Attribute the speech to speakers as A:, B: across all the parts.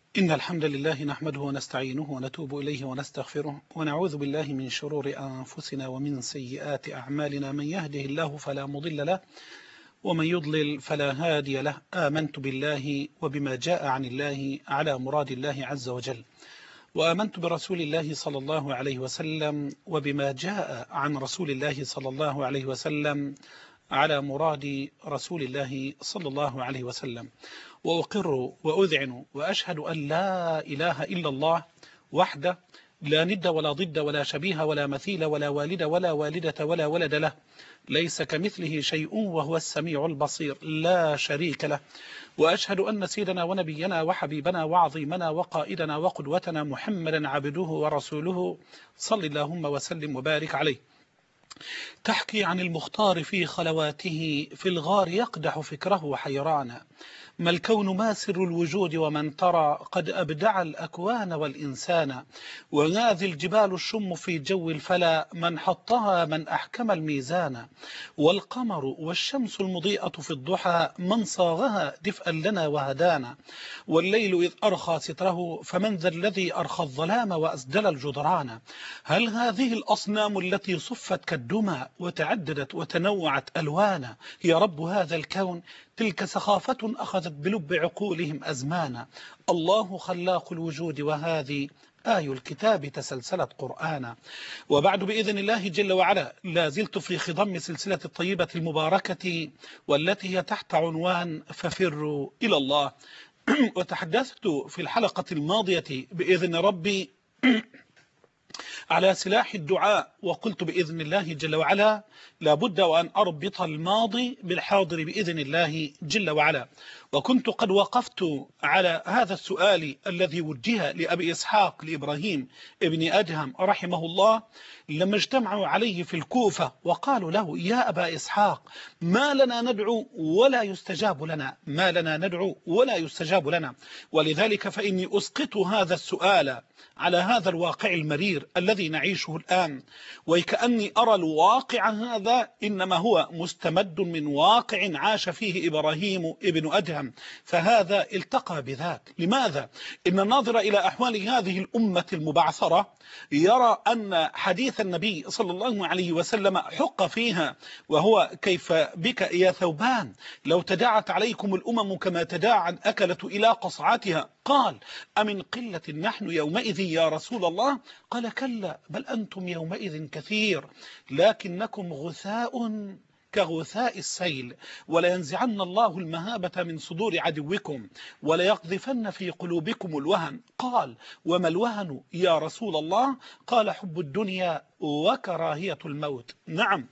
A: إن الحمد لله نحمده ونستعينه ونتوب إليه ونستغفره ونعوذ بالله من شرور أنفسنا ومن سيئات أعمالنا. من يهده الله فلا مضل له ومن يضلل فلا هادي له. آمنت بالله وبما جاء عن الله على مراد الله عز وجل، وآمنت برسول الله صلى الله عليه وسلم وبما جاء عن رسول الله صلى الله عليه وسلم على مراد رسول الله صلى الله عليه وسلم. وأقر وأذعن وأشهد أن لا إله إلا الله وحده لا ند ولا ضد ولا شبيه ولا مثيل ولا والد ولا والدة ولا ولد له، ليس كمثله شيء وهو السميع البصير لا شريك له. وأشهد أن سيدنا ونبينا وحبيبنا وعظيمنا وقائدنا وقدوتنا محمدا عبده ورسوله صل اللهم وسلم وبارك عليه. تحكي عن المختار في خلواته في الغار يقدح فكره حيرانا، ما الكون ما سر الوجود ومن ترى قد أبدع الأكوان والإنسان، وهذه الجبال الشم في جو الفلا من حطها من أحكم الميزان، والقمر والشمس المضيئة في الضحى من صاغها دفئا لنا وهدانا، والليل إذ أرخى ستره فمن ذا الذي أرخى الظلام وأسدل الجدران. هل هذه الأصنام التي صفت كالدمى وتعددت وتنوعت ألوانا هي رب هذا الكون؟ تلك سخافة أخذت بلب عقولهم أزمانا. الله خلاق الوجود وهذه آي الكتاب تسلسلت قرآنا. وبعد بإذن الله جل وعلا لا زلت في خضم سلسلة الطيبة المباركة والتي هي تحت عنوان ففروا إلى الله. وتحدثت في الحلقة الماضية بإذن ربي على سلاح الدعاء، وقلت بإذن الله جل وعلا لابد وأن أربط الماضي بالحاضر بإذن الله جل وعلا. وكنت قد وقفت على هذا السؤال الذي وجه لأبي إسحاق لإبراهيم ابن أدهم رحمه الله لما اجتمعوا عليه في الكوفة وقالوا له يا أبا إسحاق ما لنا ندعو ولا يستجاب لنا، ما لنا ندعو ولا يستجاب لنا. ولذلك فإني أسقط هذا السؤال على هذا الواقع المرير الذي نعيشه الآن، وكأني أرى الواقع هذا إنما هو مستمد من واقع عاش فيه إبراهيم ابن أدهم، فهذا التقى بذاك. لماذا؟ إن الناظر إلى أحوال هذه الأمة المبعثرة يرى أن حديث النبي صلى الله عليه وسلم حق فيها، وهو كيف بك يا ثوبان لو تداعت عليكم الأمم كما تداعى الأكلة إلى قصعتها. قال أمن قلة نحن يومئذ يا رسول الله؟ قال كلا بل أنتم يومئذ كثير لكنكم غثاء كغثاء السيل، ولينزعن الله المهابة من صدور عدوكم وليقذفن في قلوبكم الوهن. قال وما الوهن يا رسول الله؟ قال حب الدنيا وكراهية الموت. نعم،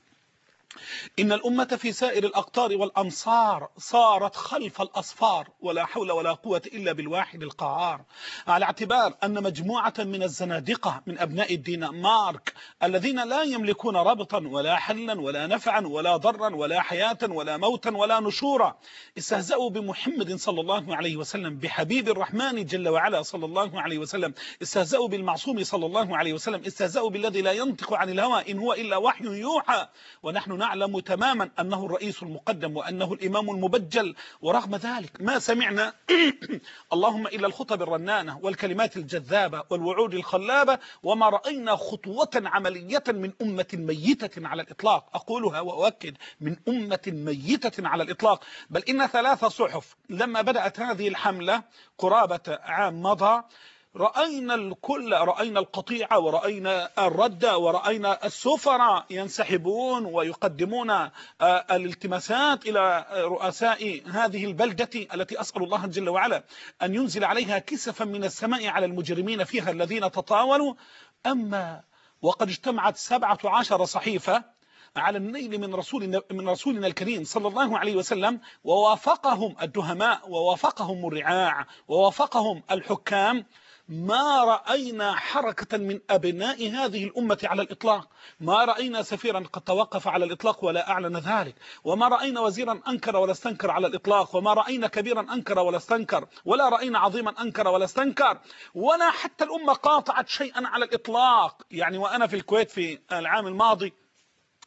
A: إن الأمة في سائر الأقطار والأمصار صارت خلف الأصفار، ولا حول ولا قوة إلا بالواحد القهار، على اعتبار أن مجموعة من الزنادقة من أبناء الدنمارك الذين لا يملكون ربطا ولا حلا ولا نفعا ولا ضرا ولا حياة ولا موتا ولا نشورا استهزأوا بمحمد صلى الله عليه وسلم، بحبيب الرحمن جل وعلا صلى الله عليه وسلم، استهزأوا بالمعصوم صلى الله عليه وسلم، استهزأوا بالذي لا ينطق عن الهوى إن هو إلا وحي يوحى، ونحن نعلم تماما أنه الرئيس المقدم وأنه الإمام المبجل، ورغم ذلك ما سمعنا اللهم إلا الخطب الرنانة والكلمات الجذابة والوعود الخلابة، وما رأينا خطوة عملية من أمة ميتة على الإطلاق. أقولها وأؤكد، من أمة ميتة على الإطلاق. بل إن 3 صحف لما بدأت هذه الحملة قرابة عام مضى رأينا الكل، رأينا القطيعة ورأينا الرد ورأينا السفراء ينسحبون ويقدمون الالتماسات إلى رؤساء هذه البلدة التي أسأل الله جل وعلا أن ينزل عليها كسفا من السماء على المجرمين فيها الذين تطاولوا. أما وقد اجتمعت 17 صحيفة على النيل من رسولنا الكريم صلى الله عليه وسلم، ووافقهم الدهماء ووافقهم الرعاع ووافقهم الحكام. ما رأينا حركة من أبناء هذه الأمة على الإطلاق، ما رأينا سفيرا قد توقف على الإطلاق ولا أعلن ذلك، وما رأينا وزيرا أنكر ولا استنكر على الإطلاق، وما رأينا كبيرا أنكر ولا استنكر، ولا رأينا عظيما أنكر ولا استنكر، ولا حتى الأمة قاطعت شيئا على الإطلاق. يعني وأنا في الكويت في العام الماضي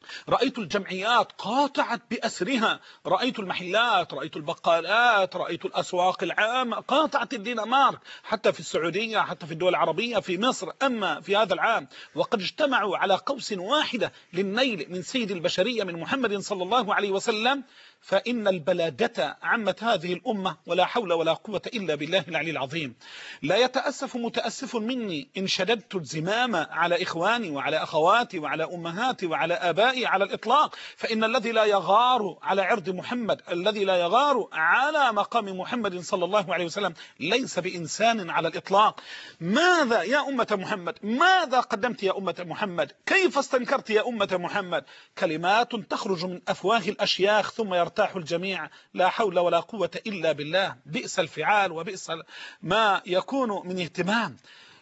A: رأيت الجمعيات قاطعت بأسرها، رأيت المحلات، رأيت البقالات، رأيت الأسواق العامة قاطعت الدينمارك، حتى في السعودية، حتى في الدول العربية، في مصر. أما في هذا العام وقد اجتمعوا على قوس واحدة للنيل من سيد البشرية من محمد صلى الله عليه وسلم، فإن البلادة عمت هذه الأمة، ولا حول ولا قوة إلا بالله العلي العظيم. لا يتأسف متأسف مني إن شددت الزمام على إخواني وعلى أخواتي وعلى أمهاتي وعلى آبائي على الإطلاق، فإن الذي لا يغار على عرض محمد، الذي لا يغار على مقام محمد صلى الله عليه وسلم، ليس بإنسان على الإطلاق. ماذا يا أمة محمد؟ ماذا قدمت يا أمة محمد؟ كيف استنكرت يا أمة محمد؟ كلمات تخرج من أفواه الأشياخ ثم يرتاح الجميع، لا حول ولا قوة إلا بالله. بئس الفعال وبئس ما يكون من اهتمام.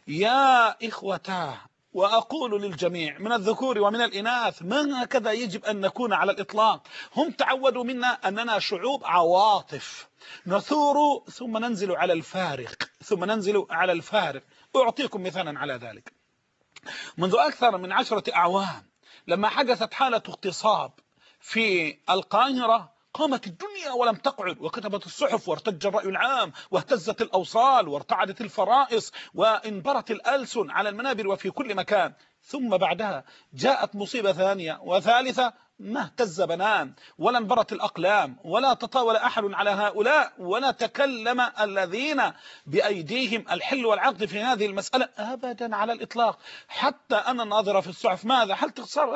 A: يا إخوتاه، وأقول للجميع من الذكور ومن الإناث، ما هكذا يجب أن نكون على الإطلاق. هم تعودوا منا أننا شعوب عواطف، نثور ثم ننزل على الفارق، ثم ننزل على الفارق. أعطيكم مثالا على ذلك. منذ أكثر من 10 أعوام لما حدثت حالة اغتصاب في القاهرة، قامت الدنيا ولم تقعد، وكتبت الصحف، وارتج الرأي العام، واهتزت الأوصال، وارتعدت الفرائص، وانبرت الألسن على المنابر وفي كل مكان. ثم بعدها جاءت مصيبة ثانية وثالثة، ما اهتز بنان ولا انبرت الأقلام ولا تطاول أحد على هؤلاء، ولا تكلم الذين بأيديهم الحل والعقد في هذه المسألة أبدا على الإطلاق. حتى أنا ناظرة في الصحف، ماذا حالة اغتصاب؟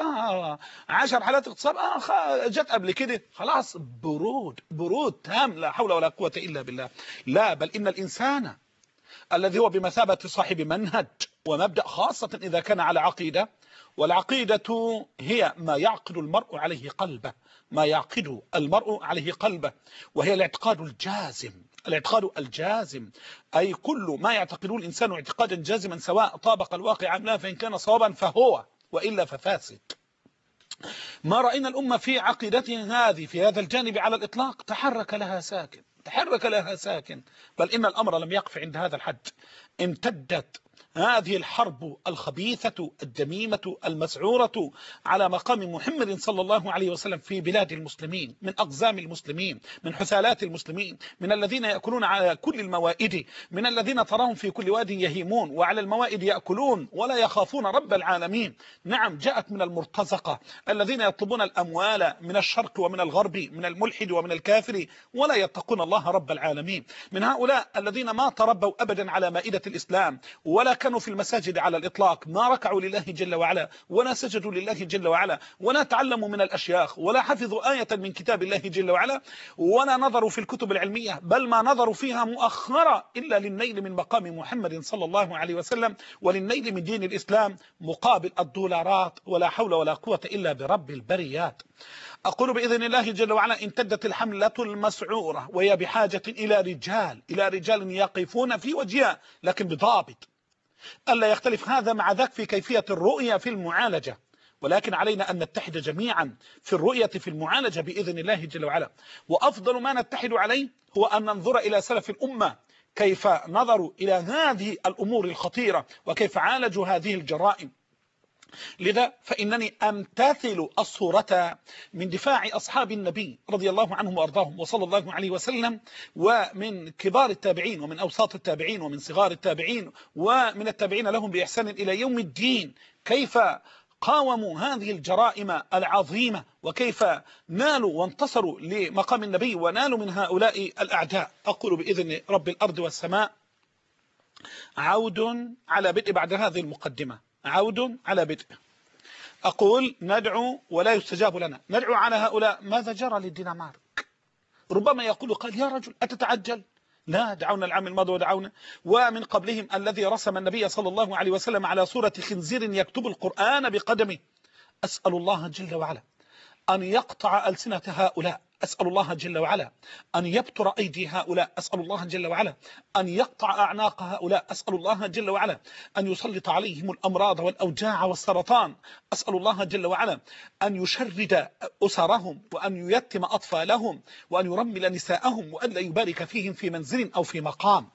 A: 10 حالات اغتصاب، جت قبل كده، خلاص برود تام، لا حول ولا قوة إلا بالله. لا، بل إن الإنسان الذي هو بمثابة صاحب منهج ومبدأ، خاصة إذا كان على عقيدة، والعقيدة هي ما يعقد المرء عليه قلبه، ما يعقد المرء عليه قلبه، وهي الاعتقاد الجازم. الاعتقاد الجازم أي كل ما يعتقده الإنسان اعتقادا جازما، سواء طابق الواقع أم لا، فإن كان صوابا فهو، وإلا ففاسد. ما رأينا الأمة في عقيدتها هذه في هذا الجانب على الإطلاق تحرك لها ساكن، تحرك لها ساكن. بل إن الأمر لم يقف عند هذا الحد، امتدت هذه الحرب الخبيثة الدميمة المسعورة على مقام محمد صلى الله عليه وسلم في بلاد المسلمين، من أقزام المسلمين، من حثالات المسلمين، من الذين يأكلون على كل الموائد، من الذين تراهم في كل واد يهيمون وعلى الموائد يأكلون ولا يخافون رب العالمين. نعم، جاءت من المرتزقة الذين يطلبون الأموال من الشرق ومن الغرب، من الملحد ومن الكافر، ولا يتقون الله رب العالمين. من هؤلاء الذين ما تربوا أبدا على مائدة الإسلام، ولا كانوا في المساجد على الإطلاق، ما ركعوا لله جل وعلا، ولا سجدوا لله جل وعلا، ولا تعلموا من الأشياخ، ولا حفظوا آية من كتاب الله جل وعلا، ولا نظروا في الكتب العلمية، بل ما نظروا فيها مؤخرة إلا للنيل من مقام محمد صلى الله عليه وسلم، وللنيل من دين الإسلام مقابل الدولارات، ولا حول ولا قوة إلا برب البريات. أقول بإذن الله جل وعلا امتدت الحملة المسعورة، وهي بحاجة إلى رجال يقفون في وجهها، لكن بضابط، ألا يختلف هذا مع ذاك في كيفية الرؤية في المعالجة، ولكن علينا أن نتحد جميعا في الرؤية في المعالجة بإذن الله جل وعلا. وأفضل ما نتحد عليه هو أن ننظر إلى سلف الأمة كيف نظروا إلى هذه الأمور الخطيرة، وكيف عالجوا هذه الجرائم. لذا فإنني أمتثل الصورة من دفاع أصحاب النبي رضي الله عنهم وأرضاهم وصلى الله عليه وسلم، ومن كبار التابعين، ومن أوساط التابعين، ومن صغار التابعين، ومن التابعين لهم بإحسان إلى يوم الدين، كيف قاوموا هذه الجرائم العظيمة، وكيف نالوا وانتصروا لمقام النبي ونالوا من هؤلاء الأعداء. أقول بإذن رب الأرض والسماء عود على بدء بعد هذه المقدمة، عود على بدء. أقول ندعو ولا يستجاب لنا، ندعو على هؤلاء. ماذا جرى للدنمارك؟ ربما يقول قال يا رجل أتتعجل؟ لا، دعونا العام الماضي ودعونا. ومن قبلهم الذي رسم النبي صلى الله عليه وسلم على صورة خنزير يكتب القرآن بقدمه. أسأل الله جل وعلا أن يقطع ألسنة هؤلاء، أسأل الله جل وعلا أن يبتر أيدي هؤلاء، أسأل الله جل وعلا أن يقطع أعناق هؤلاء، أسأل الله جل وعلا أن يسلط عليهم الأمراض والأوجاع والسرطان، أسأل الله جل وعلا أن يشرد أسرهم، وأن ييتم أطفالهم، وأن يرمل نساءهم، وأن لا يبارك فيهم في منزل أو في مقام.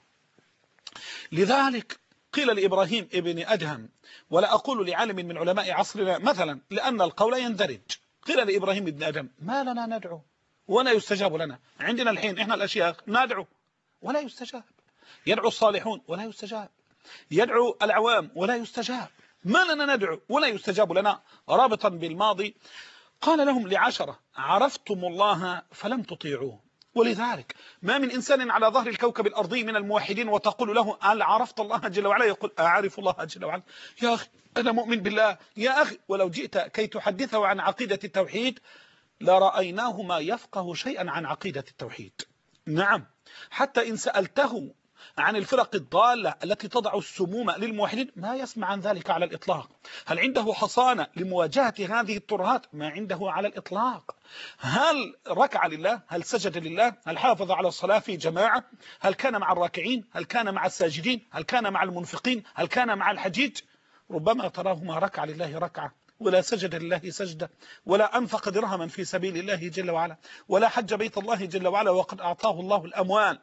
A: لذلك قيل لإبراهيم ابن أدهم، ولا أقول لعالم من علماء عصرنا مثلا، لأن القول يندرج، قيل لإبراهيم ابن آدم ما لنا ندعو ولا يستجاب لنا؟ عندنا الحين إحنا الأشياخ ندعو ولا يستجاب، يدعو الصالحون ولا يستجاب، يدعو العوام ولا يستجاب، ما لنا ندعو ولا يستجاب لنا. رابطا بالماضي قال لهم لعشرة عرفتم الله فلم تطيعوه. ولذلك ما من إنسان على ظهر الكوكب الأرضي من الموحدين وتقول له هل عرفت الله جل وعلا؟ يقول أعرف الله جل وعلا. يا أخي أنا مؤمن بالله. يا أخي ولو جئت كي تحدثه عن عقيدة التوحيد لرأيناه ما يفقه شيئا عن عقيدة التوحيد. نعم، حتى إن سألته عن الفرق الضالة التي تضع السموم للموحدين ما يسمع عن ذلك على الإطلاق. هل عنده حصانة لمواجهة هذه الترهات؟ ما عنده على الإطلاق. هل ركع لله؟ هل سجد لله؟ هل حافظ على الصلاة في جماعة؟ هل كان مع الراكعين؟ هل كان مع الساجدين؟ هل كان مع المنفقين؟ هل كان مع الحجيج؟ ربما تراه ما ركع لله ركعة، ولا سجد لله سجدة، ولا أنفق درهما في سبيل الله جل وعلا، ولا حج بيت الله جل وعلا وقد أعطاه الله الأموال.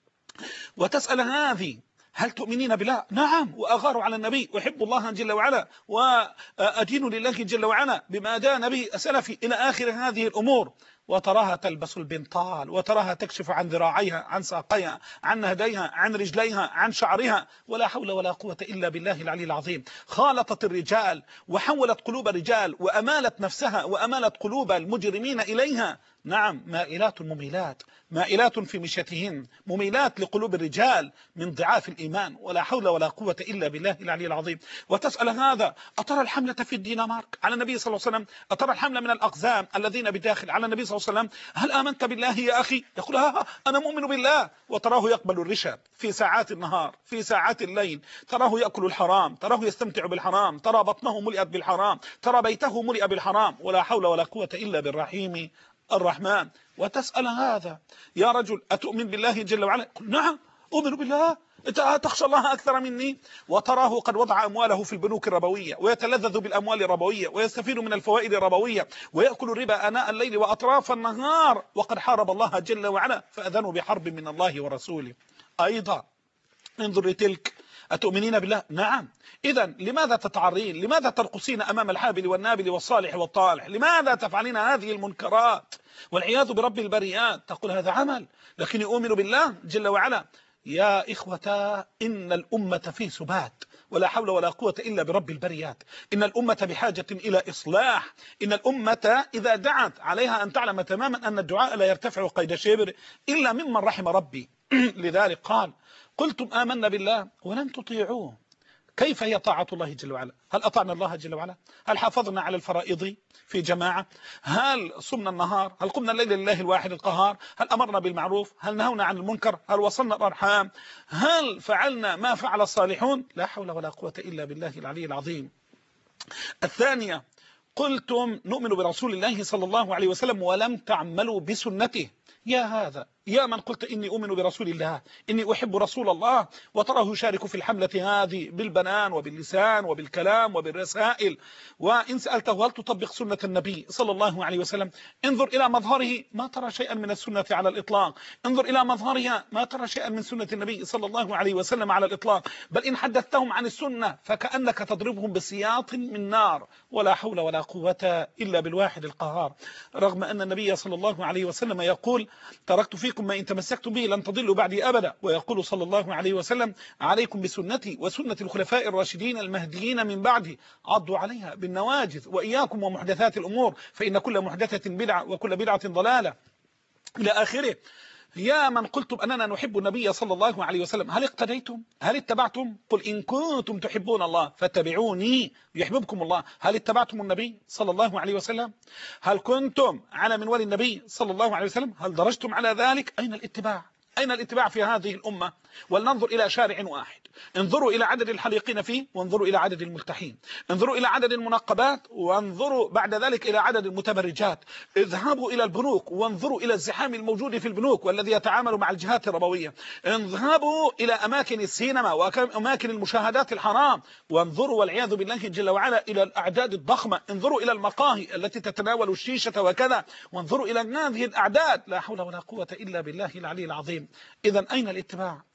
A: وتسأل هذه هل تؤمنين بالله؟ نعم، وأغار على النبي، أحب الله جل وعلا، وأدين لله جل وعلا بما دان به سلفي، إلى آخر هذه الأمور. وتراها تلبس البنطال، وتراها تكشف عن ذراعيها، عن ساقيها، عن نهديها، عن رجليها، عن شعرها، ولا حول ولا قوة إلا بالله العلي العظيم. خالطت الرجال وحولت قلوب الرجال وأمالت نفسها وأمالت قلوب المجرمين إليها. نعم، مائلات مميلات، مائلات في مشيتهن، مميلات لقلوب الرجال من ضعاف الإيمان، ولا حول ولا قوة إلا بالله العلي العظيم. وتسأل هذا أترى الحملة في الدنمارك على النبي صلى الله عليه وسلم؟ أترى الحملة من الأقزام الذين بداخل على النبي صلى الله عليه وسلم؟ هل آمنت بالله يا أخي؟ يقول أنا مؤمن بالله. وتراه يقبل الرشا في ساعات النهار، في ساعات الليل، تراه يأكل الحرام، تراه يستمتع بالحرام، ترى بطنه ملئت بالحرام، ترى بيته ملئ بالحرام، ولا حول ولا قوة إلا بالرحيم الرحمن. وتسأل هذا يا رجل أتؤمن بالله جل وعلا؟ نعم أؤمن بالله. أنت تخشى الله أكثر مني؟ وتراه قد وضع أمواله في البنوك الربوية، ويتلذذ بالأموال الربوية، ويستفيد من الفوائد الربوية، ويأكل الربا آناء الليل وأطراف النهار، وقد حارب الله جل وعلا فأذنوا بحرب من الله ورسوله. أيضا انظر لتلك أتؤمنين بالله؟ نعم. إذا لماذا تتعرين؟ لماذا ترقصين أمام الحابل والنابل والصالح والطالح؟ لماذا تفعلين هذه المنكرات والعياذ برب البريات؟ تقول هذا عمل، لكني أؤمن بالله جل وعلا. يا إخوتا إن الأمة في سبات، ولا حول ولا قوة إلا برب البريات. إن الأمة بحاجة إلى إصلاح. إن الأمة إذا دعت عليها أن تعلم تماما أن الدعاء لا يرتفع قيد شبر إلا ممن رحم ربي. لذلك قال قلتم آمنا بالله ولم تطيعوه. كيف هي طاعة الله جل وعلا؟ هل أطعنا الله جل وعلا؟ هل حافظنا على الفرائض في جماعة؟ هل صمنا النهار؟ هل قمنا الليل لله الواحد القهار؟ هل أمرنا بالمعروف؟ هل نهونا عن المنكر؟ هل وصلنا الأرحام؟ هل فعلنا ما فعل الصالحون؟ لا حول ولا قوة إلا بالله العلي العظيم. الثانية قلتم نؤمن برسول الله صلى الله عليه وسلم ولم تعملوا بسنته. يا هذا يا من قلت إني أؤمن برسول الله، إني أحب رسول الله، وتراه يشارك في الحملة هذه بالبنان وباللسان وبالكلام وبالرسائل. وإن سألته هل تطبق سنة النبي صلى الله عليه وسلم؟ انظر إلى مظهره ما ترى شيئا من السنة على الإطلاق. انظر إلى مظهرها ما ترى شيئا من سنة النبي صلى الله عليه وسلم على الإطلاق. بل إن حدثتهم عن السنة فكأنك تضربهم بسياط من نار. ولا حول ولا قوة إلا بالواحد القهار. رغم أن النبي صلى الله عليه وسلم يقول تركت فيكم ما إن تمسكتم به لن تضلوا بعدي أبدا. ويقول صلى الله عليه وسلم عليكم بسنتي وسنة الخلفاء الراشدين المهديين من بعدي عضوا عليها بالنواجذ، وإياكم ومحدثات الأمور فإن كل محدثة بدعة وكل بدعة ضلالة إلى آخره. يا من قلتم أننا نحب النبي صلى الله عليه وسلم هل اقتديتم؟ هل اتبعتم؟ قل إن كنتم تحبون الله فاتبعوني يحببكم الله. هل اتبعتم النبي صلى الله عليه وسلم؟ هل كنتم على منوال النبي صلى الله عليه وسلم؟ هل درجتم على ذلك؟ أين الاتباع؟ أين الاتباع في هذه الأمة؟ ولننظر إلى شارع واحد. انظروا إلى عدد الحليقين فيه، وانظروا إلى عدد الملتحين، انظروا إلى عدد المنقبات، وانظروا بعد ذلك إلى عدد المتبرجات. اذهبوا إلى البنوك وانظروا إلى الزحام الموجود في البنوك والذي يتعامل مع الجهات الربوية. اذهبوا إلى أماكن السينما وأماكن المشاهدات الحرام، وانظروا والعياذ بالله جل وعلا إلى الأعداد الضخمة. انظروا إلى المقاهي التي تتناول الشيشة وكذا، وانظروا إلى هذه الأعداد. لا حول ولا قوة إلا بالله العلي العظيم. إذا أين الاتباع؟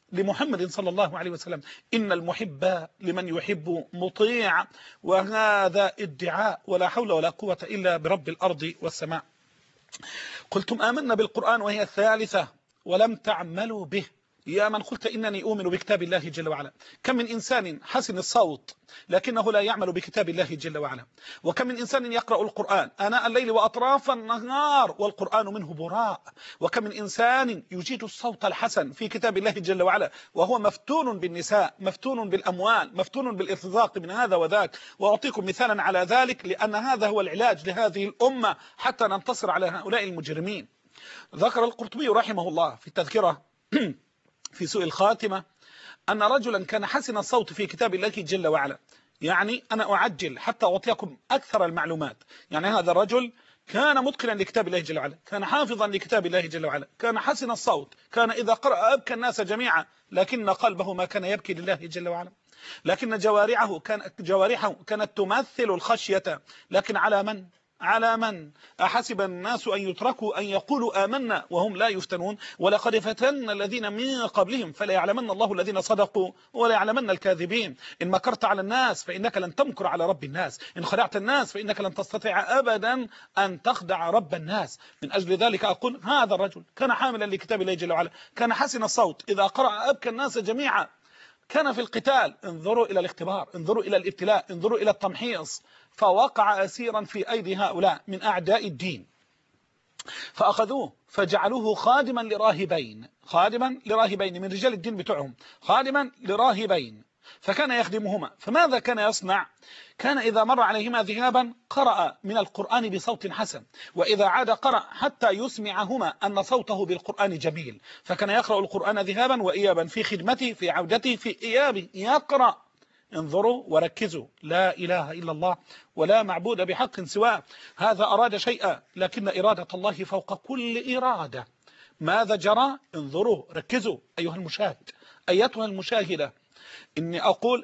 A: لمحمد صلى الله عليه وسلم: إن المحب لمن يحب مطيع. وهذا ادعاء ولا حول ولا قوة إلا برب الأرض والسماء. قلتم آمنا بالقرآن وهي الثالثة ولم تعملوا به. يا من قلت إنني أؤمن بكتاب الله جل وعلا، كم من إنسان حسن الصوت لكنه لا يعمل بكتاب الله جل وعلا، وكم من إنسان يقرأ القرآن آناء الليل وأطراف النهار والقرآن منه براء، وكم من إنسان يجيد الصوت الحسن في كتاب الله جل وعلا وهو مفتون بالنساء، مفتون بالأموال، مفتون بالإرزاق من هذا وذاك. وأعطيكم مثالا على ذلك، لأن هذا هو العلاج لهذه الأمة حتى ننتصر على هؤلاء المجرمين. ذكر القرطبي رحمه الله في التذكرة في سوء الخاتمة أن رجلا كان حسن الصوت في كتاب الله جل وعلا. يعني أنا أعجل حتى أعطيكم أكثر المعلومات. يعني هذا الرجل كان متقنا لكتاب الله جل وعلا، كان حافظا لكتاب الله جل وعلا، كان حسن الصوت، كان إذا قرأ أبكى الناس جميعا، لكن قلبه ما كان يبكي لله جل وعلا. لكن جوارحه كانت تمثل الخشية. لكن على من أحسب الناس أن يتركوا أن يقولوا آمنا وهم لا يفتنون؟ ولقد فتن الذين من قبلهم فلا يعلمن الله الذين صدقوا ولا يعلمن الكاذبين. إن مكرت على الناس فإنك لن تمكر على رب الناس، إن خدعت الناس فإنك لن تستطيع أبدا أن تخدع رب الناس. من أجل ذلك أقول هذا الرجل كان حاملا لكتاب الله جل وعلا، كان حسن الصوت، إذا قرأ أبكى الناس جميعا. كان في القتال، انظروا إلى الاختبار، انظروا إلى الابتلاء، انظروا إلى التمحيص، فوقع أسيرا في أيدي هؤلاء من أعداء الدين، فأخذوه فجعلوه خادما لراهبين من رجال الدين بتوعهم، خادما لراهبين، فكان يخدمهما. فماذا كان يصنع؟ كان إذا مر عليهما ذهابا قرأ من القرآن بصوت حسن، وإذا عاد قرأ حتى يسمعهما أن صوته بالقرآن جميل. فكان يقرأ القرآن ذهابا وإيابا، في خدمته، في عودته، في إيابه يقرأ. انظروا وركزوا، لا إله إلا الله ولا معبود بحق سواه. هذا أراد شيئا، لكن إرادة الله فوق كل إرادة. ماذا جرى؟ انظروا ركزوا أيها المشاهد، أيتها المشاهدة، إني أقول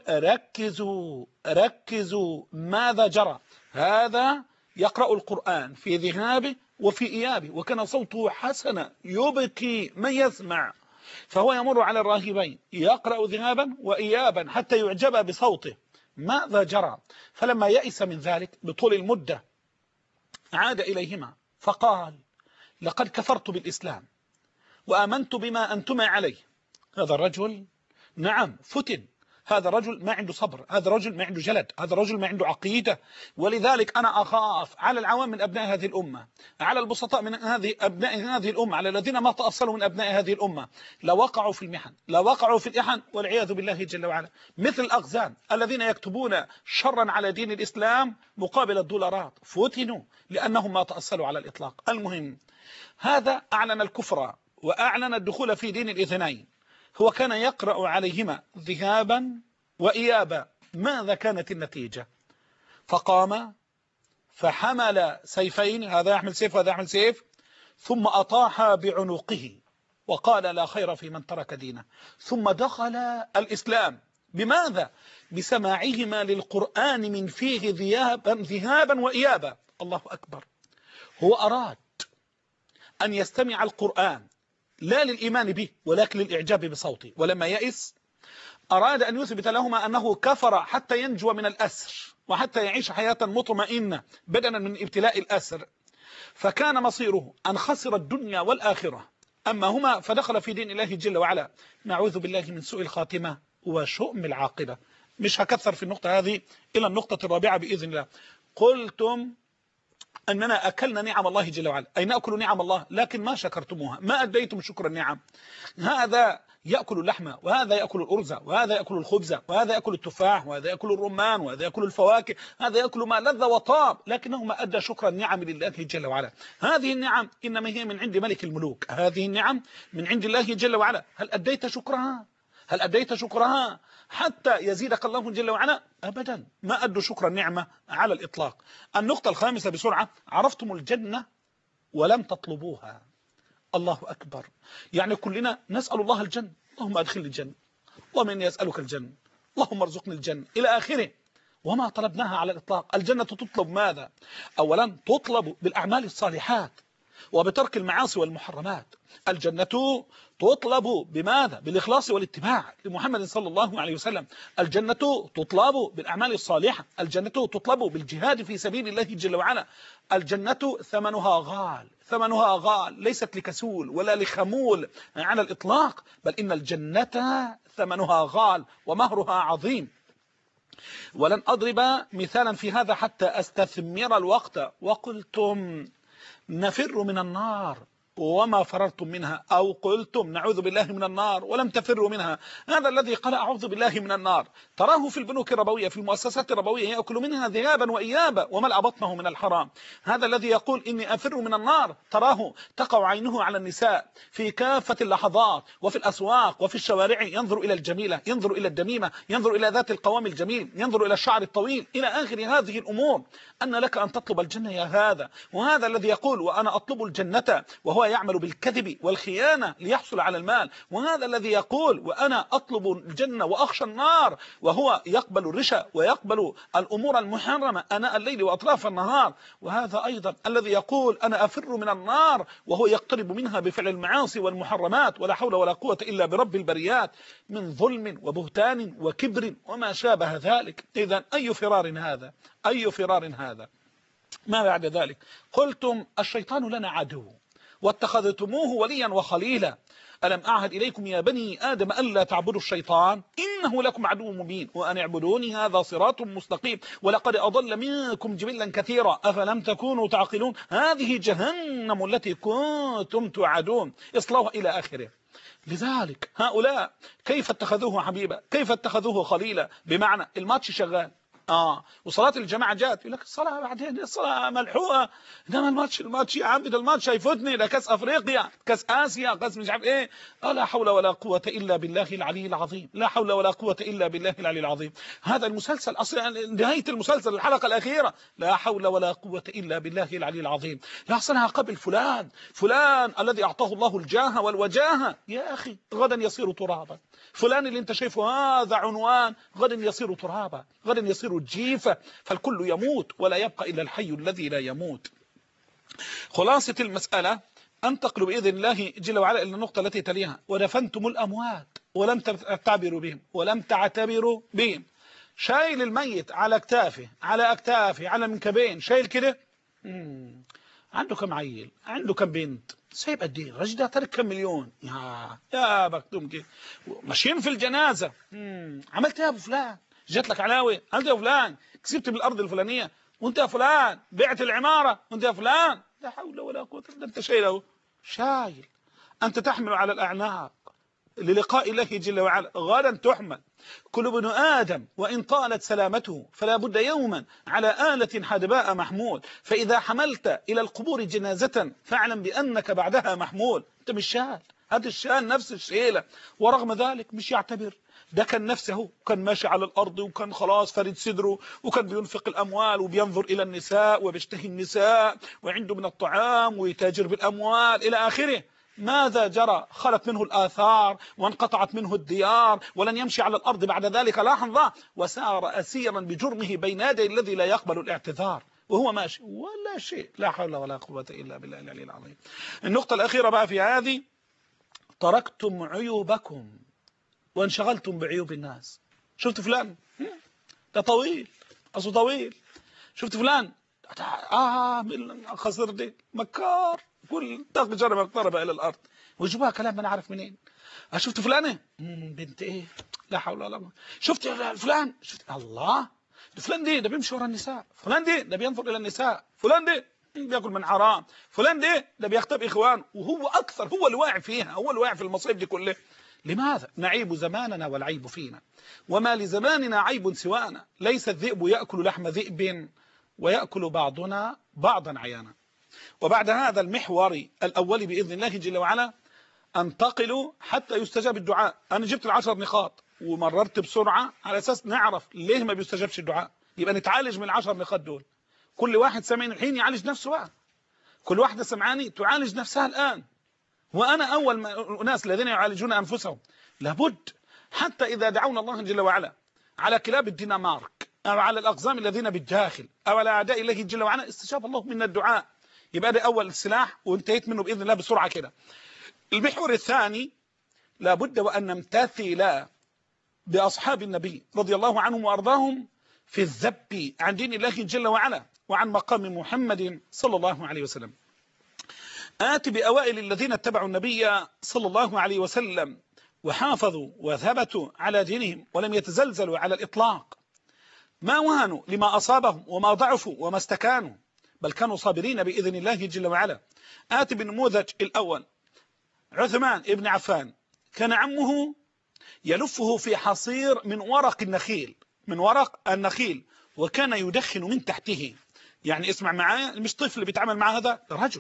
A: ركزوا ماذا جرى. هذا يقرأ القرآن في ذهابه وفي إيابه، وكان صوته حسنا يبكي من يسمع. فهو يمر على الراهبين يقرأ ذهابا وإيابا حتى يعجب بصوته. ماذا جرى؟ فلما يئس من ذلك بطول المدة عاد إليهما فقال: لقد كفرت بالإسلام وآمنت بما أنتما عليه. هذا الرجل نعم فتن، هذا الرجل ما عنده صبر، هذا الرجل ما عنده جلد، هذا الرجل ما عنده عقيدة. ولذلك أنا أخاف على العوام من أبناء هذه الأمة، على البسطاء من أبناء هذه الأمة، على الذين ما تأصلوا من أبناء هذه الأمة، لوقعوا في المحن، لوقعوا في الإحن والعياذ بالله جل وعلا، مثل الأغزان الذين يكتبون شرا على دين الإسلام مقابل الدولارات، فتنوا لأنهم ما تأصلوا على الإطلاق. المهم، هذا أعلن الكفر وأعلن الدخول في دين الاثنين. هو كان يقرأ عليهما ذهابا وإيابا. ماذا كانت النتيجة؟ فقام فحمل سيفين، هذا يحمل سيف وهذا يحمل سيف، ثم أطاح بعنقه وقال: لا خير في من ترك دينه. ثم دخل الإسلام. بماذا؟ بسماعهما للقرآن من فيه ذهابا وإيابا. الله أكبر. هو أراد أن يستمع القرآن لا للإيمان به ولكن للإعجاب بصوته، ولما يئس أراد أن يثبت لهما أنه كفر حتى ينجو من الأسر وحتى يعيش حياة مطمئنة بدلا من ابتلاء الأسر. فكان مصيره أن خسر الدنيا والآخرة. أما هما فدخل في دين الله جل وعلا. نعوذ بالله من سوء الخاتمة وشؤم العاقبة. مش هكثر في النقطة هذه إلى النقطة الرابعة بإذن الله. قلتم أننا أكلنا نعم الله جل وعلا، أي نأكل نعم الله لكن ما شكرتموها، ما أديتم شكر النعم. هذا يأكل اللحم وهذا يأكل الأرز وهذا يأكل الخبز وهذا يأكل التفاح وهذا يأكل الرمان وهذا يأكل الفواكه، هذا يأكل ما لذ وطاب، لكنه ما أدى شكر النعم لله جل وعلا. هذه النعم إنما هي من عند ملك الملوك، هذه النعم من عند الله جل وعلا. هل أديت شكرها؟ هل أديت شكرها حتى يزيدك الله جل وعلا؟ أبدا، ما أدوا شكر النعمة على الإطلاق. النقطة الخامسة بسرعة: عرفتم الجنة ولم تطلبوها. الله أكبر. يعني كلنا نسأل الله الجنة، اللهم أدخلني الجنة، اللهم إني أسألك الجنة، اللهم ارزقني الجنة إلى آخره، وما طلبناها على الإطلاق. الجنة تطلب ماذا؟ أولا تطلب بالأعمال الصالحات، وبترك المعاصي والمحرمات. الجنة تطلب بماذا؟ بالإخلاص والاتباع لمحمد صلى الله عليه وسلم. الجنة تطلب بالأعمال الصالحة. الجنة تطلب بالجهاد في سبيل الله جل وعلا. الجنة ثمنها غال، ثمنها غال، ليست لكسول ولا لخمول على الإطلاق، بل إن الجنة ثمنها غال ومهرها عظيم. ولن أضرب مثالا في هذا حتى أستثمر الوقت. وقلتم نفر من النار وما فررتم منها، أو قلتم نعوذ بالله من النار ولم تفروا منها. هذا الذي قال أعوذ بالله من النار تراه في البنوك الربوية، في المؤسسات الربوية، يأكل منها ذهابا وإيابا وملأ بطنه من الحرام. هذا الذي يقول إني أفر من النار تراه تقع عينه على النساء في كافة اللحظات وفي الأسواق وفي الشوارع، ينظر إلى الجميلة، ينظر إلى الدميمة، ينظر إلى ذات القوام الجميل، ينظر إلى الشعر الطويل، إلى آخر هذه الأمور. أن لك أن تطلب الجنة يا هذا؟ وهذا الذي يقول وأنا أطلب الجنة وهو يعمل بالكذب والخيانة ليحصل على المال. وهذا الذي يقول وأنا أطلب الجنة وأخشى النار وهو يقبل الرشا ويقبل الأمور المحرمة أناء الليل وأطراف النهار. وهذا أيضا الذي يقول أنا أفر من النار وهو يقترب منها بفعل المعاصي والمحرمات، ولا حول ولا قوة إلا برب البريات، من ظلم وبهتان وكبر وما شابه ذلك. إذن أي فرار هذا؟ أي فرار هذا؟ ما بعد ذلك قلتم الشيطان لنا عدو واتخذتموه وليا وخليلا. ألم أعهد إليكم يا بني آدم ألا تعبدوا الشيطان إنه لكم عدو مبين وأن اعبدوني هذا صراط مستقيم ولقد أضل منكم جبلا كثيرا أفلم تكونوا تعقلون هذه جهنم التي كنتم توعدون اصلوها إلى آخره. لذلك هؤلاء كيف اتخذوه حبيبا، كيف اتخذوه خليلا؟ بمعنى الماتش شغال وصلاة الجماعة جات يقول لك الصلاة بعدين، الصلاة ملحوقة، انما الماتش يا عم، ده الماتش هيفوتني، ده كاس افريقيا، كاس اسيا، كاس مش عارف ايه. لا حول ولا قوة الا بالله العلي العظيم، لا حول ولا قوة الا بالله العلي العظيم. هذا المسلسل اصلا نهاية المسلسل الحلقة الأخيرة لا حول ولا قوة الا بالله العلي العظيم. لا أصلها قبل فلان الذي اعطاه الله الجاه والوجاهة، يا اخي غدا يصير ترابا. فلان اللي انت شايفه هذا عنوان غدا يصير ترابا، غدا يصير الجيفة، فالكل يموت ولا يبقى إلا الحي الذي لا يموت. خلاصة المسألة أنتقل بإذن الله جل وعلا إلى النقطة التي تليها. ودفنتم الأموات ولم تعتبروا بهم، ولم تعتبروا بهم. شايل الميت على أكتافه، على أكتافه، على منكبين، شايل كده. عنده كم عيل، عنده كم بنت، سايب قد ايه؟ الراجل ده ترك كم مليون. يا بختم كده ماشيين في الجنازة. عملت ايه يا ابو فلان؟ جات لك علاوي؟ عملت ايه يا فلان؟ كسبت بالارض الفلانيه، وانت يا فلان بعت العماره، وانت يا فلان لا حول ولا قوه الا انت شايل اهو، شايل. انت تحمل على الاعناق للقاء الله جل وعلا، غدا تحمل. كل ابن آدم وإن طالت سلامته فلا بد يوما على آلة حدباء محمول، فإذا حملت إلى القبور جنازة فاعلم بأنك بعدها محمول. أنت مش شال، هذا الشال نفس الشيلة، ورغم ذلك مش يعتبر. ده كان نفسه، كان ماشي على الأرض، وكان خلاص فرد صدره، وكان بينفق الأموال وبينظر إلى النساء وبيشتهي النساء وعنده من الطعام ويتاجر بالأموال إلى آخره. ماذا جرى؟ خلت منه الآثار وانقطعت منه الديار، ولن يمشي على الأرض بعد ذلك لحظة، وسار أسيرا بجرمه بين يدي الذي لا يقبل الاعتذار، وهو ماشي ولا شيء. لا حول ولا قوة إلا بالله العلي العظيم. النقطة الأخيرة بقى في هذه: تركتم عيوبكم وانشغلتم بعيوب الناس. شفت فلان ده طويل، أصله طويل، شفت فلان خسر دي مكار، كل تقجر مقتربة إلى الأرض، ويجيبها كلام أنا عارف منين. شفت فلانة بنت إيه، لا حول ولا قوة. شفت فلان، شفت الله، ده فلان ده بيمشي ورا النساء، فلان ده بينظر إلى النساء، فلان ده بياكل من حرام، فلان ده بيختب إخوان، وهو أكثر، هو اللي واقع فيها، هو اللي واقع في المصيب دي كلها. لماذا؟ نعيب زماننا والعيب فينا، وما لزماننا عيب سوانا، ليس الذئب يأكل لحم ذئب ويأكل بعضنا بعضا عيانا. وبعد هذا المحور الأول بإذن الله جل وعلا أنتقل حتى يستجاب الدعاء. أنا جبت ال10 نقاط ومررت بسرعة على أساس نعرف ليه ما بيستجابش الدعاء، يبقى نتعالج من ال10 نقاط دول. كل واحد سامعني الحين يعالج نفسه بقى، كل واحدة سمعاني تعالج نفسها الآن، وأنا أول ما الناس الذين يعالجون أنفسهم. لابد حتى إذا دعونا الله جل وعلا على كلاب الدنمارك أو على الأقزام الذين بالداخل أو على أعداء الله جل وعلا استجاب الله منا الدعاء. يبقى ده أول سلاح وانتهيت منه بإذن الله بسرعة كده. المحور الثاني لابد وأن نمتثل بأصحاب النبي رضي الله عنهم وأرضاهم في الذب عن دين الله جل وعلا وعن مقام محمد صلى الله عليه وسلم. آت بأوائل الذين اتبعوا النبي صلى الله عليه وسلم وحافظوا وثبتوا على دينهم ولم يتزلزلوا على الإطلاق، ما وهنوا لما أصابهم وما ضعفوا وما استكانوا، بل كانوا صابرين بإذن الله جل وعلا. آت بالنموذج الأول عثمان ابن عفان، كان عمه يلفه في حصير من ورق النخيل، من ورق النخيل، وكان يدخن من تحته. يعني اسمع معايا، مش طفل بيتعامل مع هذا رجل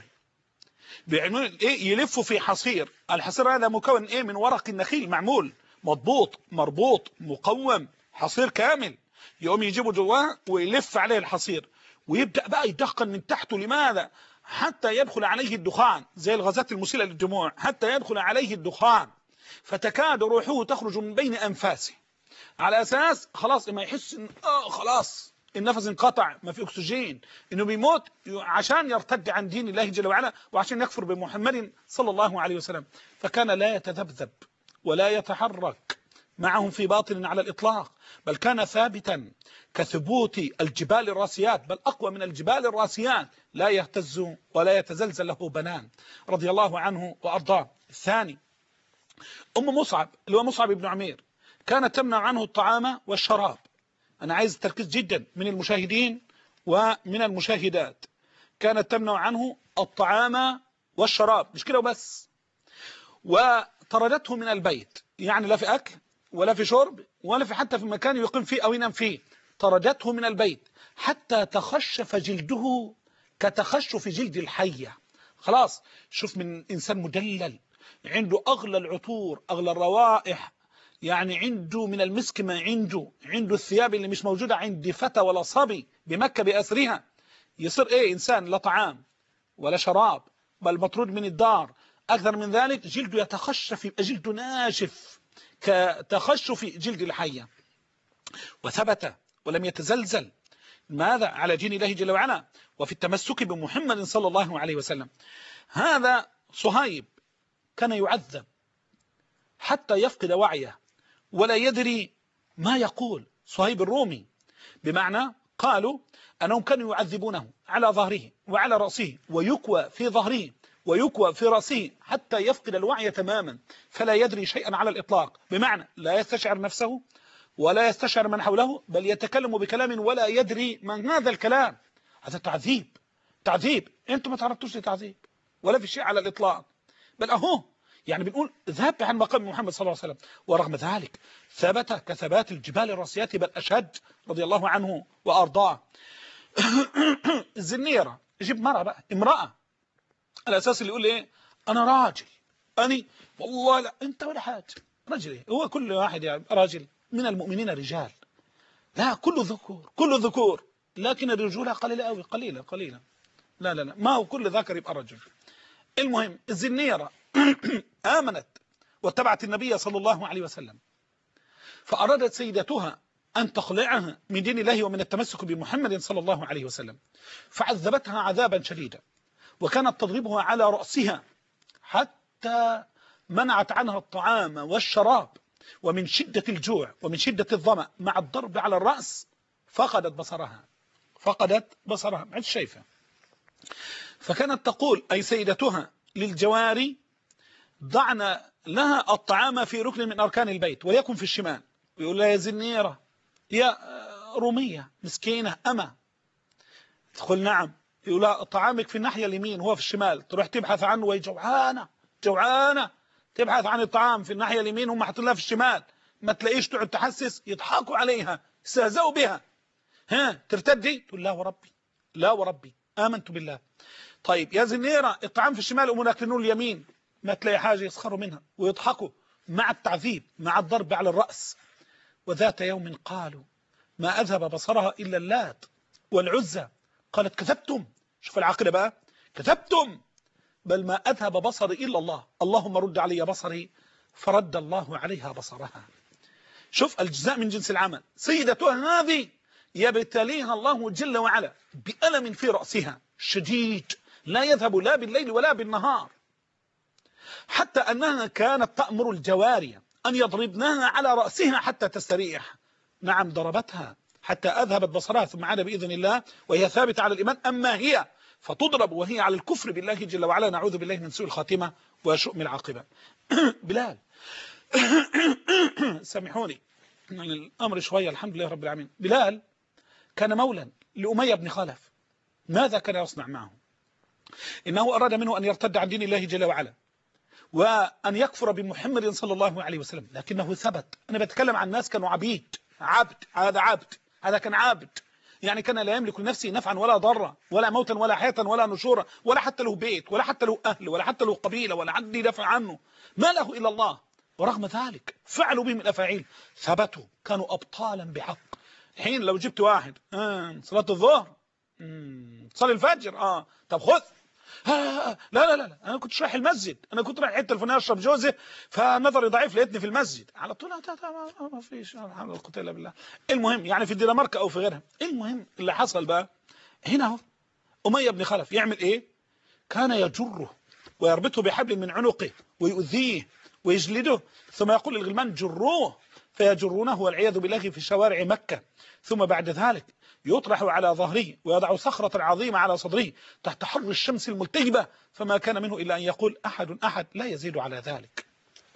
A: بيعمل ايه، يلفه في حصير. الحصير هذا مكون ايه؟ من ورق النخيل، معمول مضبوط مربوط مقوم، حصير كامل. يقوم يجيبه جواه ويلف عليه الحصير ويبدأ بقى يدخن من تحته. لماذا؟ حتى يدخل عليه الدخان، زي الغازات المسيلة للدموع، حتى يدخل عليه الدخان فتكاد روحه تخرج من بين أنفاسه، على أساس خلاص ما يحس إن خلاص النفس انقطع، ما في أكسجين، إنه بيموت، عشان يرتد عن دين الله جل وعلا وعشان يكفر بمحمد صلى الله عليه وسلم. فكان لا يتذبذب ولا يتحرك معهم في باطل على الإطلاق، بل كان ثابتا كثبوت الجبال الراسيات، بل أقوى من الجبال الراسيات، لا يهتز ولا يتزلزل له بنان، رضي الله عنه وأرضاه. الثاني أم مصعب اللي هو مصعب بن عمير، كانت تمنع عنه الطعام والشراب. أنا عايز التركيز جدا من المشاهدين ومن المشاهدات. كانت تمنع عنه الطعام والشراب، مش كده وبس، وطردته من البيت، يعني لا في أكل ولا في شرب ولا في حتى في مكان يقيم فيه أو ينام فيه، طردته من البيت حتى تخشف جلده كتخشف جلد الحية. خلاص، شوف من إنسان مدلل عنده أغلى العطور أغلى الروائح، يعني عنده من المسك ما عنده الثياب اللي مش موجودة عند فتى ولا صبي بمكة بأسرها، يصير إيه؟ إنسان لا طعام ولا شراب، بل مطرود من الدار. أكثر من ذلك جلده يتخشف، يبقى جلده ناشف كتخشف جلد الحية، وثبت ولم يتزلزل. ماذا؟ على دين الله جل وعلا وفي التمسك بمحمد صلى الله عليه وسلم. هذا صهيب كان يعذب حتى يفقد وعيه ولا يدري ما يقول. صهيب الرومي، بمعنى قالوا أنهم كانوا يعذبونه على ظهره وعلى رأسه، ويكوى في ظهره ويكوى في رأسه حتى يفقد الوعي تماما، فلا يدري شيئا على الإطلاق، بمعنى لا يستشعر نفسه ولا يستشعر من حوله، بل يتكلم بكلام ولا يدري من هذا الكلام. هذا تعذيب، تعذيب. انتم ما تعرضتوش لتعذيب ولا في شيء على الإطلاق، بل أهو يعني بنقول ذهب عن مقام محمد صلى الله عليه وسلم، ورغم ذلك ثبت كثبات الجبال الراسيات بل أشد، رضي الله عنه وأرضاه. الزنيرة، يجيب مرأة بقى، امرأة، على أساس اللي يقول إيه؟ أنا راجل، أني والله لا أنت ولا حاجة. رجل إيه؟ هو كل واحد يعني راجل من المؤمنين رجال، لا كله ذكور، كله ذكور، لكن الرجولة قليلة أوي، قليلة قليلة، لا لا لا، ما هو كل ذكر يبقى رجل. المهم الزنيرة آمنت واتبعت النبي صلى الله عليه وسلم، فأرادت سيدتها أن تخلعها من دين الله ومن التمسك بمحمد صلى الله عليه وسلم، فعذبتها عذابا شديدا، وكانت تضربها على رأسها حتى منعت عنها الطعام والشراب، ومن شدة الجوع ومن شدة الظمأ مع الضرب على الرأس فقدت بصرها، فقدت بصرها، ما عادش شايفة. فكانت تقول أي سيدتها للجواري: ضعنا لها الطعام في ركن من أركان البيت وليكن في الشمال. ويقول لها: يا زنيرة، يا رومية مسكينة أما، تقول: نعم. يقول لها: طعامك في الناحية اليمين هو في الشمال. تروح تبحث عنه وهي جوعانة، جوعانة، تبحث عن الطعام في الناحية اليمين، هم حاطين لها في الشمال، ما تلاقيش، تقعد تحسس، يضحكوا عليها، يستهزئوا بها. ها ترتدي؟ تقول: لا وربي، لا وربي آمنت بالله. طيب يا زنيرة، الطعام في الشمال أمنا يكلنون اليمين، ما تلاقي حاجة، يسخروا منها ويضحكوا مع التعذيب مع الضرب على الرأس. وذات يوم قالوا: ما أذهب بصرها إلا اللات والعزى. قالت: كذبتم. شوف العقل بقى، كذبتم، بل ما أذهب بصري إلا الله، اللهم رد علي بصري، فرد الله عليها بصرها. شوف الجزاء من جنس العمل. سيدتها هذه يبتليها الله جل وعلا بألم في رأسها شديد لا يذهب لا بالليل ولا بالنهار، حتى أنها كانت تأمر الجواري أن يضربنها على رأسها حتى تستريح. نعم ضربتها حتى أذهبت بصرها ثم عاد بإذن الله وهي ثابتة على الإيمان، أما هي فتضرب وهي على الكفر بالله جل وعلا، نعوذ بالله من سوء الخاتمة وشؤم العاقبة. بلال سامحوني الأمر شوية، الحمد لله رب العالمين. بلال كان مولا لأمية بن خلف. ماذا كان يصنع معه؟ إنه أراد منه أن يرتد عن دين الله جل وعلا وأن يكفر بمحمد صلى الله عليه وسلم، لكنه ثبت. أنا بتكلم عن ناس كانوا عبيد، عبد، هذا عبد، هذا كان عبد، يعني كان لا يملك لنفسه نفعا ولا ضرا ولا موتا ولا حياة ولا نشورا، ولا حتى له بيت ولا حتى له أهل ولا حتى له قبيلة ولا حد يدافع عنه، ما له إلا الله. ورغم ذلك فعلوا بهم الأفاعيل، ثبتوا، كانوا أبطالا بحق. حين لو جبت واحد صلاة الظهر، صلي الفجر، طب خذ، لا لا لا انا كنت رايح المسجد، انا كنت رايح حته الفلانيه اشرب جوزه فنظري ضعيف لقيتني في المسجد على طول، ما فيش حول ولا قوه الا بالله. المهم يعني في الدنمارك او في غيرها، المهم اللي حصل بقى هنا اهو، اميه بن خلف يعمل ايه؟ كان يجره ويربطه بحبل من عنقه ويؤذيه ويجلده، ثم يقول للغلمان جروه، فيجرونه والعياذ بالله في شوارع مكة. ثم بعد ذلك يطرح على ظهره ويضع صخرة عظيمة على صدره تحت حر الشمس الملتهبة، فما كان منه إلا أن يقول أحد أحد، لا يزيد على ذلك.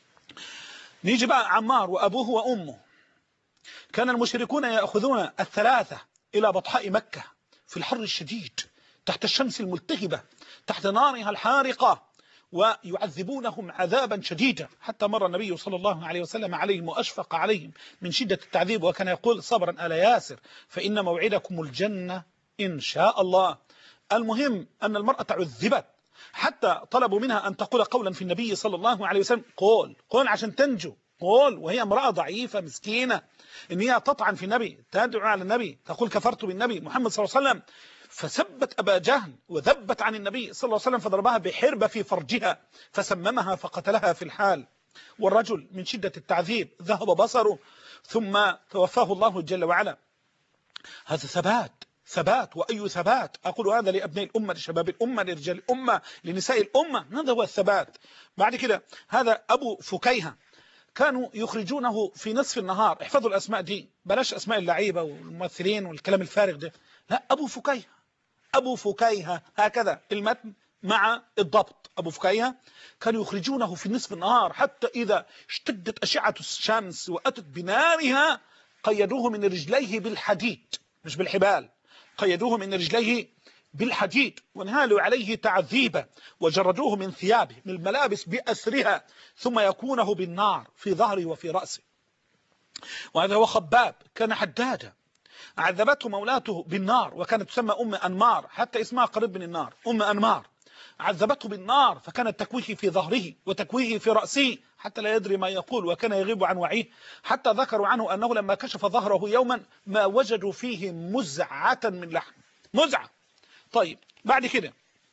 A: نيجي بقى عمار وأبوه وأمه. كان المشركون يأخذون الثلاثة إلى بطحاء مكة في الحر الشديد تحت الشمس الملتهبة تحت نارها الحارقة، ويعذبونهم عذابا شديدا، حتى مر النبي صلى الله عليه وسلم عليهم وأشفق عليهم من شدة التعذيب، وكان يقول صبرا آل ياسر فإن موعدكم الجنة إن شاء الله. المهم أن المرأة عذبت حتى طلبوا منها أن تقول قولا في النبي صلى الله عليه وسلم، قول عشان تنجو، قول، وهي امرأة ضعيفة مسكينة، إن هي تطعن في النبي، تدعو على النبي، تقول كفرت بالنبي محمد صلى الله عليه وسلم. فسبت أبا جهل وذبت عن النبي صلى الله عليه وسلم، فضربها بحربة في فرجها فسممها فقتلها في الحال. والرجل من شدة التعذيب ذهب بصره ثم توفاه الله جل وعلا. هذا ثبات وأي ثبات، أقول هذا لأبناء الأمة، لشباب الأمة، لرجال الأمة، لنساء الأمة، هذا هو الثبات. بعد كده هذا أبو فكيهة، كانوا يخرجونه في نصف النهار. احفظوا الأسماء دي، بلاش أسماء اللعيبة والممثلين والكلام الفارغ ده، لا، أبو فكيهة هكذا المتن مع الضبط. أبو فكيهة كانوا يخرجونه في نصف النهار، حتى إذا اشتدت أشعة الشمس وأتت بنارها قيدوه من رجليه بالحديد، مش بالحبال، قيدوه من رجليه بالحديد ونهالوا عليه تعذيبا، وجردوه من ثيابه من الملابس بأسرها، ثم يكونه بالنار في ظهره وفي رأسه. وهذا هو خباب، كان حدادا، عذبته مولاته بالنار، وكانت تسمى أم أنمار، حتى اسمها قريب من النار، أم أنمار. عذبته بالنار فكانت تكويه في ظهره وتكويه في رأسه حتى لا يدري ما يقول، وكان يغيب عن وعيه، حتى ذكروا عنه أنه لما كشف ظهره يوما ما وجدوا فيه مزعة من لحم، مزعة. طيب بعد كده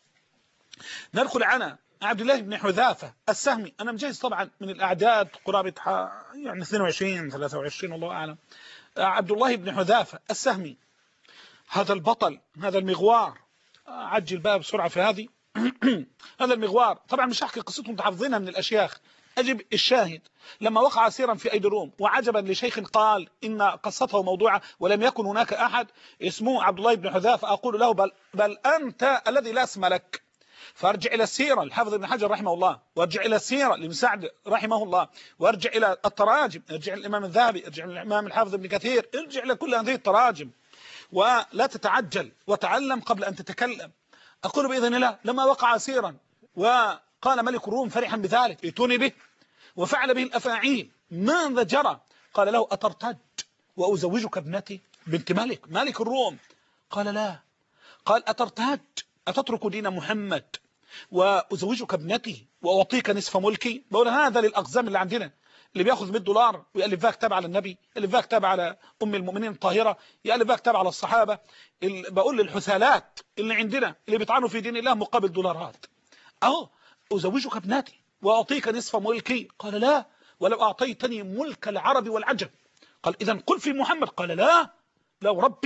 A: ندخل على عبد الله بن حذافة السهمي. أنا مجهز طبعا من الأعداد قرابة يعني 22 23 الله أعلم. عبد الله بن حذافة السهمي، هذا البطل، هذا المغوار، عجل بقى بسرعة في هذه. هذا المغوار طبعا مش هحكي قصتهم، انتم حافظينها من الأشياخ. أجب الشاهد، لما وقع أسيرا في أيدي الروم، وعجبا لشيخ قال إن قصته موضوعة ولم يكن هناك أحد اسمه عبد الله بن حذافة، أقول له بل أنت الذي لا اسم لك. فارجع إلى السيرة للحافظ ابن حجر رحمه الله، وارجع إلى السيرة لابن سعد رحمه الله، وارجع إلى التراجم، ارجع الإمام الذهبي، ارجع الإمام الحافظ ابن كثير، ارجع إلى كل هذه التراجم، ولا تتعجل وتعلم قبل أن تتكلم. أقول بإذن الله لما وقع أسيرا وقال ملك الروم فرحا بذلك، ائتوني به، وفعل به الأفاعيل، ماذا جرى؟ قال له أترتد وأزوجك ابنتي بنت ملك الروم؟ قال لا. قال أترتد، أتترك دين محمد وأزوجك ابنتي وأعطيك نصف ملكي؟ بقول هذا للأقزام اللي عندنا، اللي بياخذ $100 ويألف فيها كتاب على النبي، يألف فيها كتاب على أم المؤمنين الطاهرة، يألف فيها كتاب على الصحابة. بقول للحثالات اللي عندنا اللي بيطعنوا في دين الله مقابل دولارات، أهو أزوجك ابنتي وأعطيك نصف ملكي. قال لا، ولو أعطيتني ملك العرب والعجم. قال إذن قل في محمد. قال لا، لا ربي.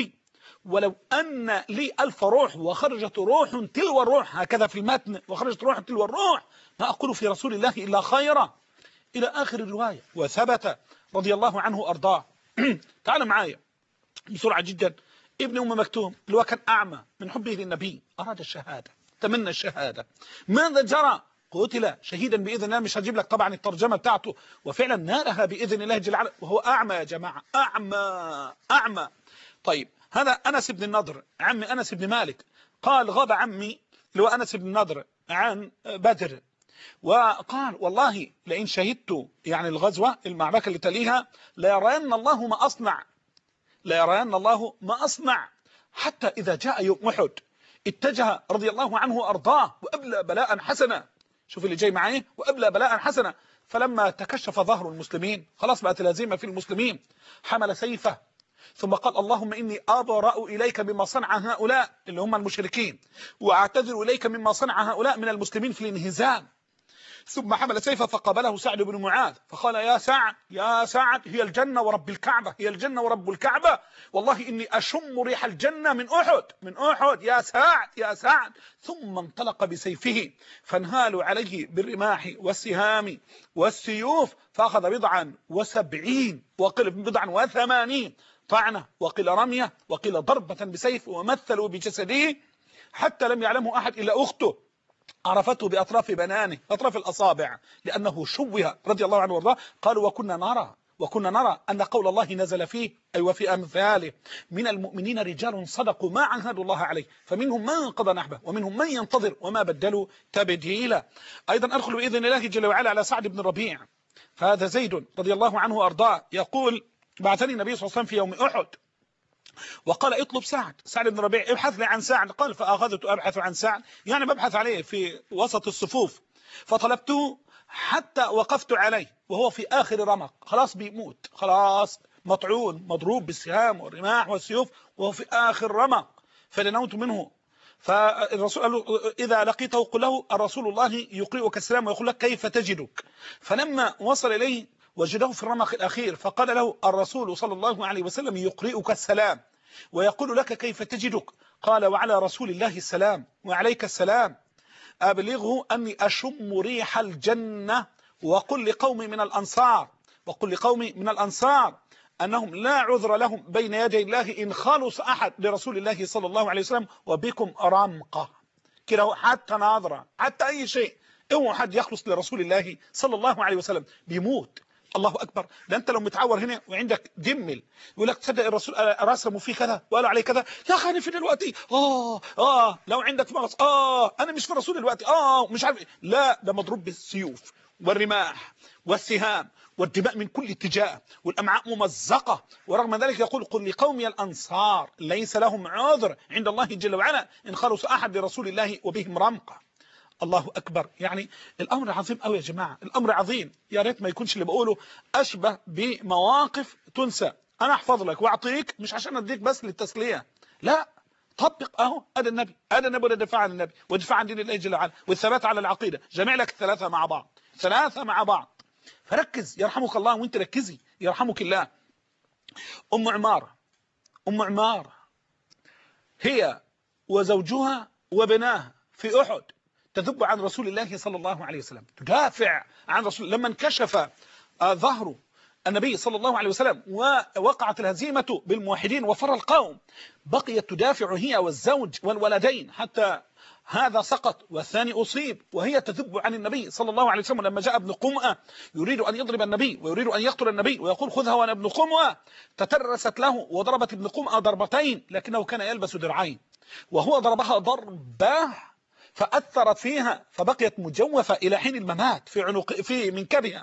A: ولو أن لي 1000 روح وخرجت روح تلو الروح، هكذا في المتن، وخرجت روح تلو الروح، ما أقول في رسول الله إلا خيرا، إلى آخر الرواية. وثبت رضي الله عنه أرضاه. تعال معايا بسرعة جدا. ابن أم مكتوم اللي هو كان أعمى من حبه للنبي، أراد الشهادة، تمنى الشهادة. ماذا جرى؟ قتل شهيدا بإذن الله. مش هجيب لك طبعا الترجمة بتاعته، وفعلا نالها بإذن الله جل وعلا، وهو أعمى يا جماعة، أعمى. طيب هذا أنس بن النضر عم أنس بن مالك قال غاب عمي اللي هو أنس بن النضر عن بدر، وقال والله لئن شهدت يعني الغزوة المعركة اللي تليها ليرين الله ما أصنع، ليرين الله ما أصنع. حتى إذا جاء يوم أحد اتجه رضي الله عنه وأرضاه وأبلى بلاء حسنا. شوف اللي جاي معي، وأبلى بلاء حسنا. فلما تكشف ظهر المسلمين، خلاص بقت الهزيمة في المسلمين، حمل سيفه ثم قال اللهم إني أبرأ إليك مما صنع هؤلاء اللي هم المشركين، وأعتذر إليك مما صنع هؤلاء من المسلمين في الانهزام. ثم حمل سيفه فقابله سعد بن معاذ فقال يا سعد يا سعد، هي الجنة ورب الكعبة، هي الجنة ورب الكعبة، والله إني أشم ريح الجنة من أحد، من أحد يا سعد يا سعد. ثم انطلق بسيفه فانهالوا عليه بالرماح والسهام والسيوف، فأخذ 79 وقيل 80 طعنة، وقيل رمية، وقيل ضربة بسيف، ومثلوا بجسده حتى لم يعلمه أحد إلا أخته، عرفته بأطراف بنانه، أطراف الأصابع، لأنه شوه رضي الله عنه وارضاه. قالوا وكنا نرى أن قول الله نزل فيه أي وفي أمثاله من المؤمنين رجال صدقوا ما عاهدوا الله عليه، فمنهم من قضى نحبه ومنهم من ينتظر وما بدلوا تبديلا. أيضا أدخل بإذن الله جل وعلا على سعد بن الربيع، فهذا زيد رضي الله عنه وارضاه يقول بعثني النبي صلى الله عليه وسلم في يوم أحد وقال اطلب سعد بن ربيع، ابحث لي عن سعد. قال فأخذت أبحث عن سعد، يعني ببحث عليه في وسط الصفوف، فطلبته حتى وقفت عليه وهو في آخر رمق، خلاص بيموت، خلاص مطعون مضروب بالسهام والرماح والسيوف وهو في آخر رمق، فدنوت منه. فالرسول قال له إذا لقيته قل له الرسول الله يقرئك السلام ويقول لك كيف تجدك. فلما وصل إليه وجده في الرمق الأخير فقال له الرسول صلى الله عليه وسلم يقرئك السلام ويقول لك كيف تجدك. قال وعلى رسول الله السلام وعليك السلام، أبلغه أني أشم ريح الجنة، وقل لقومي من الأنصار أنهم لا عذر لهم بين يدي الله إن خلص أحد لرسول الله صلى الله عليه وسلم، وبكم رمقة كده، حتى ناظرة حتى أي شيء، اوعى حد يخلص لرسول الله صلى الله عليه وسلم بيموت. الله أكبر. ده أنت لو متعور هنا وعندك دمل يقول لك تصدق الرسول رسموا فيه كذا وقالوا عليه كذا، يا أخي أنا في دلوقتي لو عندك مغص أنا مش في الرسول دلوقتي مش عارف. لا، ده مضروب بالسيوف والرماح والسهام والدماء من كل اتجاه والأمعاء ممزقة، ورغم ذلك يقول قل لقومي الأنصار ليس لهم عذر عند الله جل وعلا إن خلص أحد لرسول الله وبهم رمقة. الله أكبر. يعني الأمر عظيم قوي يا جماعة، الأمر عظيم. يا ريت ما يكونش اللي بقوله أشبه بمواقف تنسى. أنا أحفظ لك وأعطيك مش عشان أديك بس للتسلية، لا، طبق أهو. هذا النبي والدفاع عن النبي والدفاع عن دين الله جل وعلا والثبات على العقيدة، جمع لك الثلاثة مع بعض. فركز يرحمك الله، وانت ركزي يرحمك الله. أم عمارة هي وزوجها وبناها في أحد تذب عن رسول الله صلى الله عليه وسلم، تدافع عن رسول. لما انكشف ظهر النبي صلى الله عليه وسلم ووقعت الهزيمة بالموحدين وفر القوم، بقيت تدافع هي والزوج والولدين حتى هذا سقط والثاني أصيب، وهي تذب عن النبي صلى الله عليه وسلم. لما جاء ابن قمأة يريد أن يضرب النبي ويريد أن يقتل النبي ويقول خذها وأنا ابن قمأة، تترست له وضربت ابن قمأة ضربتين، لكنه كان يلبس درعين، وهو ضربها ضربة فأثرت فيها فبقيت مجوفة إلى حين الممات في منكبها،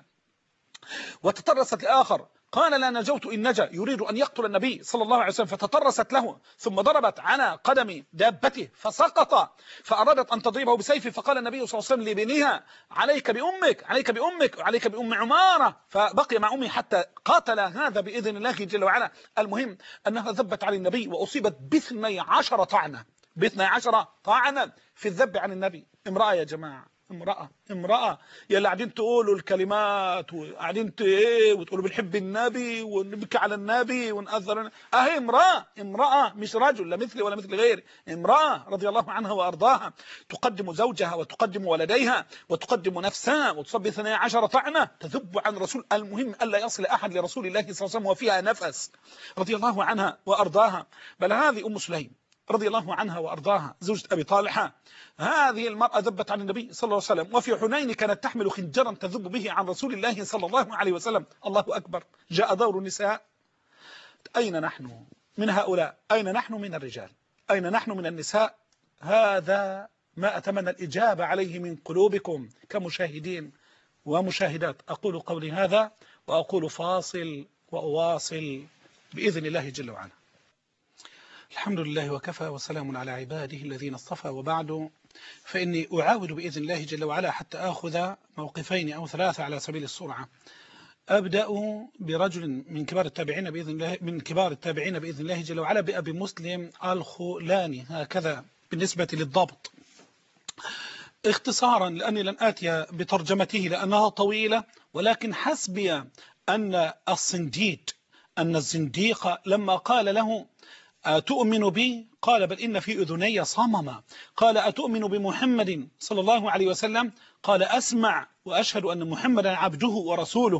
A: وتترست لآخر قال لا نجوت إن نجا، يريد أن يقتل النبي صلى الله عليه وسلم، فتترست له ثم ضربت على قدم دابته فسقط، فأرادت أن تضربه بسيفه، فقال النبي صلى الله عليه وسلم لابنها عليك بأمك عليك بأم عمارة، فبقي مع أمه حتى قاتل هذا بإذن الله جل وعلا. المهم أنها ذبت على النبي وأصيبت ب12 طعنة في الذب عن النبي. امرأة يا جماعة، امرأة يا اللي قاعدين تقولوا الكلمات وقاعدين ايه وتقولوا بنحب النبي ونبكي على النبي ونأذر، اهي امرأة مش رجل، لا مثلي ولا مثل غيري، امرأة رضي الله عنها وارضاها، تقدم زوجها وتقدم ولديها وتقدم نفسها وتصبي 12 طعنة تذب عن رسول، المهم الا يصل احد لرسول الله صلى الله عليه وسلم وفيها نفس، رضي الله عنها وارضاها. بل هذه ام سليم رضي الله عنها وارضاها زوجة ابي طالحة، هذه المرأة ذبت عن النبي صلى الله عليه وسلم، وفي حنين كانت تحمل خنجرا تذب به عن رسول الله صلى الله عليه وسلم. الله أكبر. جاء دور النساء. أين نحن من هؤلاء؟ أين نحن من الرجال؟ أين نحن من النساء؟ هذا ما أتمنى الإجابة عليه من قلوبكم كمشاهدين ومشاهدات. أقول قولي هذا وأقول فاصل وأواصل بإذن الله جل وعلا. الحمد لله وكفى وسلام على عباده الذين اصطفى، وبعد، فإني أعاود بإذن الله جل وعلا حتى آخذ موقفين أو ثلاثة على سبيل السرعة. أبدأ برجل من كبار التابعين بإذن الله جل وعلا، بأبي مسلم الخولاني، هكذا بالنسبة للضبط اختصارا، لأني لن آتي بترجمته لأنها طويلة، ولكن حسبي أن الزنديق لما قال له أتؤمن بي؟ قال بل إن في أذني صمما. قال أتؤمن بمحمد صلى الله عليه وسلم؟ قال أسمع وأشهد أن محمدا عبده ورسوله.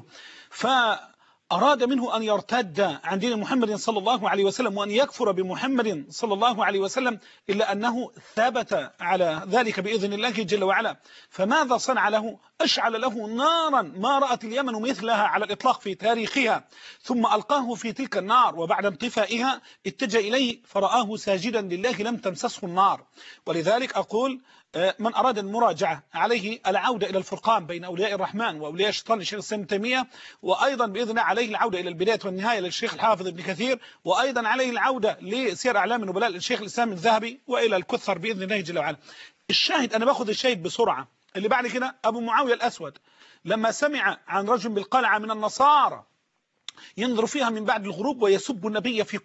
A: فأراد منه أن يرتد عن دين محمد صلى الله عليه وسلم وأن يكفر بمحمد صلى الله عليه وسلم، إلا أنه ثبت على ذلك بإذن الله جل وعلا. فماذا صنع له؟ أشعل له نارا ما رأت اليمن مثلها على الإطلاق في تاريخها، ثم ألقاه في تلك النار، وبعد انطفائها اتجه إليه فرآه ساجدا لله لم تمسسه النار. ولذلك أقول من أراد المراجعة عليه العودة إلى الفرقان بين أولياء الرحمن وأولياء الشيطان للشيخ الإسلام ابن تيمية، وأيضا بإذن الله عليه العودة إلى البداية والنهاية للشيخ الحافظ ابن كثير، وأيضا عليه العودة لسير أعلام النبلاء للشيخ الإسلام الذهبي، وإلى الكثر بإذن الله جل وعلا. الشاهد، أنا باخذ الشاهد بسرعة. اللي بعد كده أبو معاوية الأسود لما سمع عن رجل بالقلعة من النصارى ينظر فيها من بعد الغروب ويسب النبي في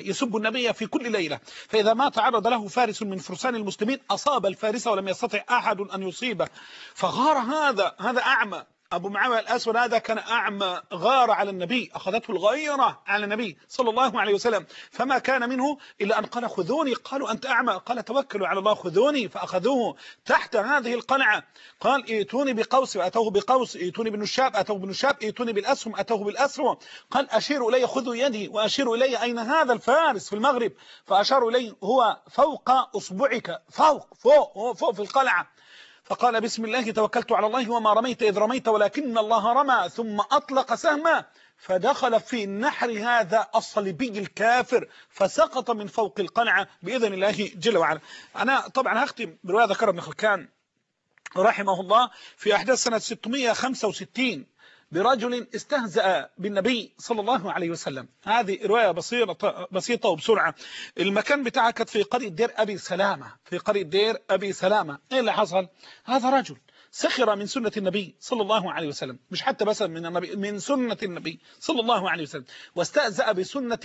A: كل ليلة، فإذا ما تعرض له فارس من فرسان المسلمين أصاب الفارس ولم يستطع أحد أن يصيبه، فغار هذا أعمى. أبو معاوية الأسود هذا كان أعمى، غار على النبي، أخذته الغيرة على النبي صلى الله عليه وسلم، فما كان منه إلا أن قال خذوني. قالوا أنت أعمى؟ قال توكلوا على الله خذوني. فأخذوه تحت هذه القلعة، قال ائتوني بقوس فأتوه بقوس، ائتوني بالنشاب أتوه بالنشاب، ائتوني بالأسهم أتوه بالأسهم. قال أشيروا إلي، خذوا يدي وأشيروا إلي أين هذا الفارس في المغرب، فأشاروا إليه هو فوق أصبعك، فوق في القلعة. فقال بسم الله توكلت على الله وما رميت إذ رميت ولكن الله رمى، ثم أطلق سهما فدخل في نحر هذا الصليبي الكافر فسقط من فوق القلعة بإذن الله جل وعلا. أنا طبعا هختم برواية ذكر ابن خلكان رحمه الله في أحداث سنة 665 برجل استهزأ بالنبي صلى الله عليه وسلم. هذه رواية بسيطة وبسرعة. المكان بتاعها كانت في قرية دير أبي سلامة. إيه اللي حصل؟ هذا رجل سخر من سنة النبي صلى الله عليه وسلم، مش حتى بس من سنة النبي صلى الله عليه وسلم، واستهزأ بسنة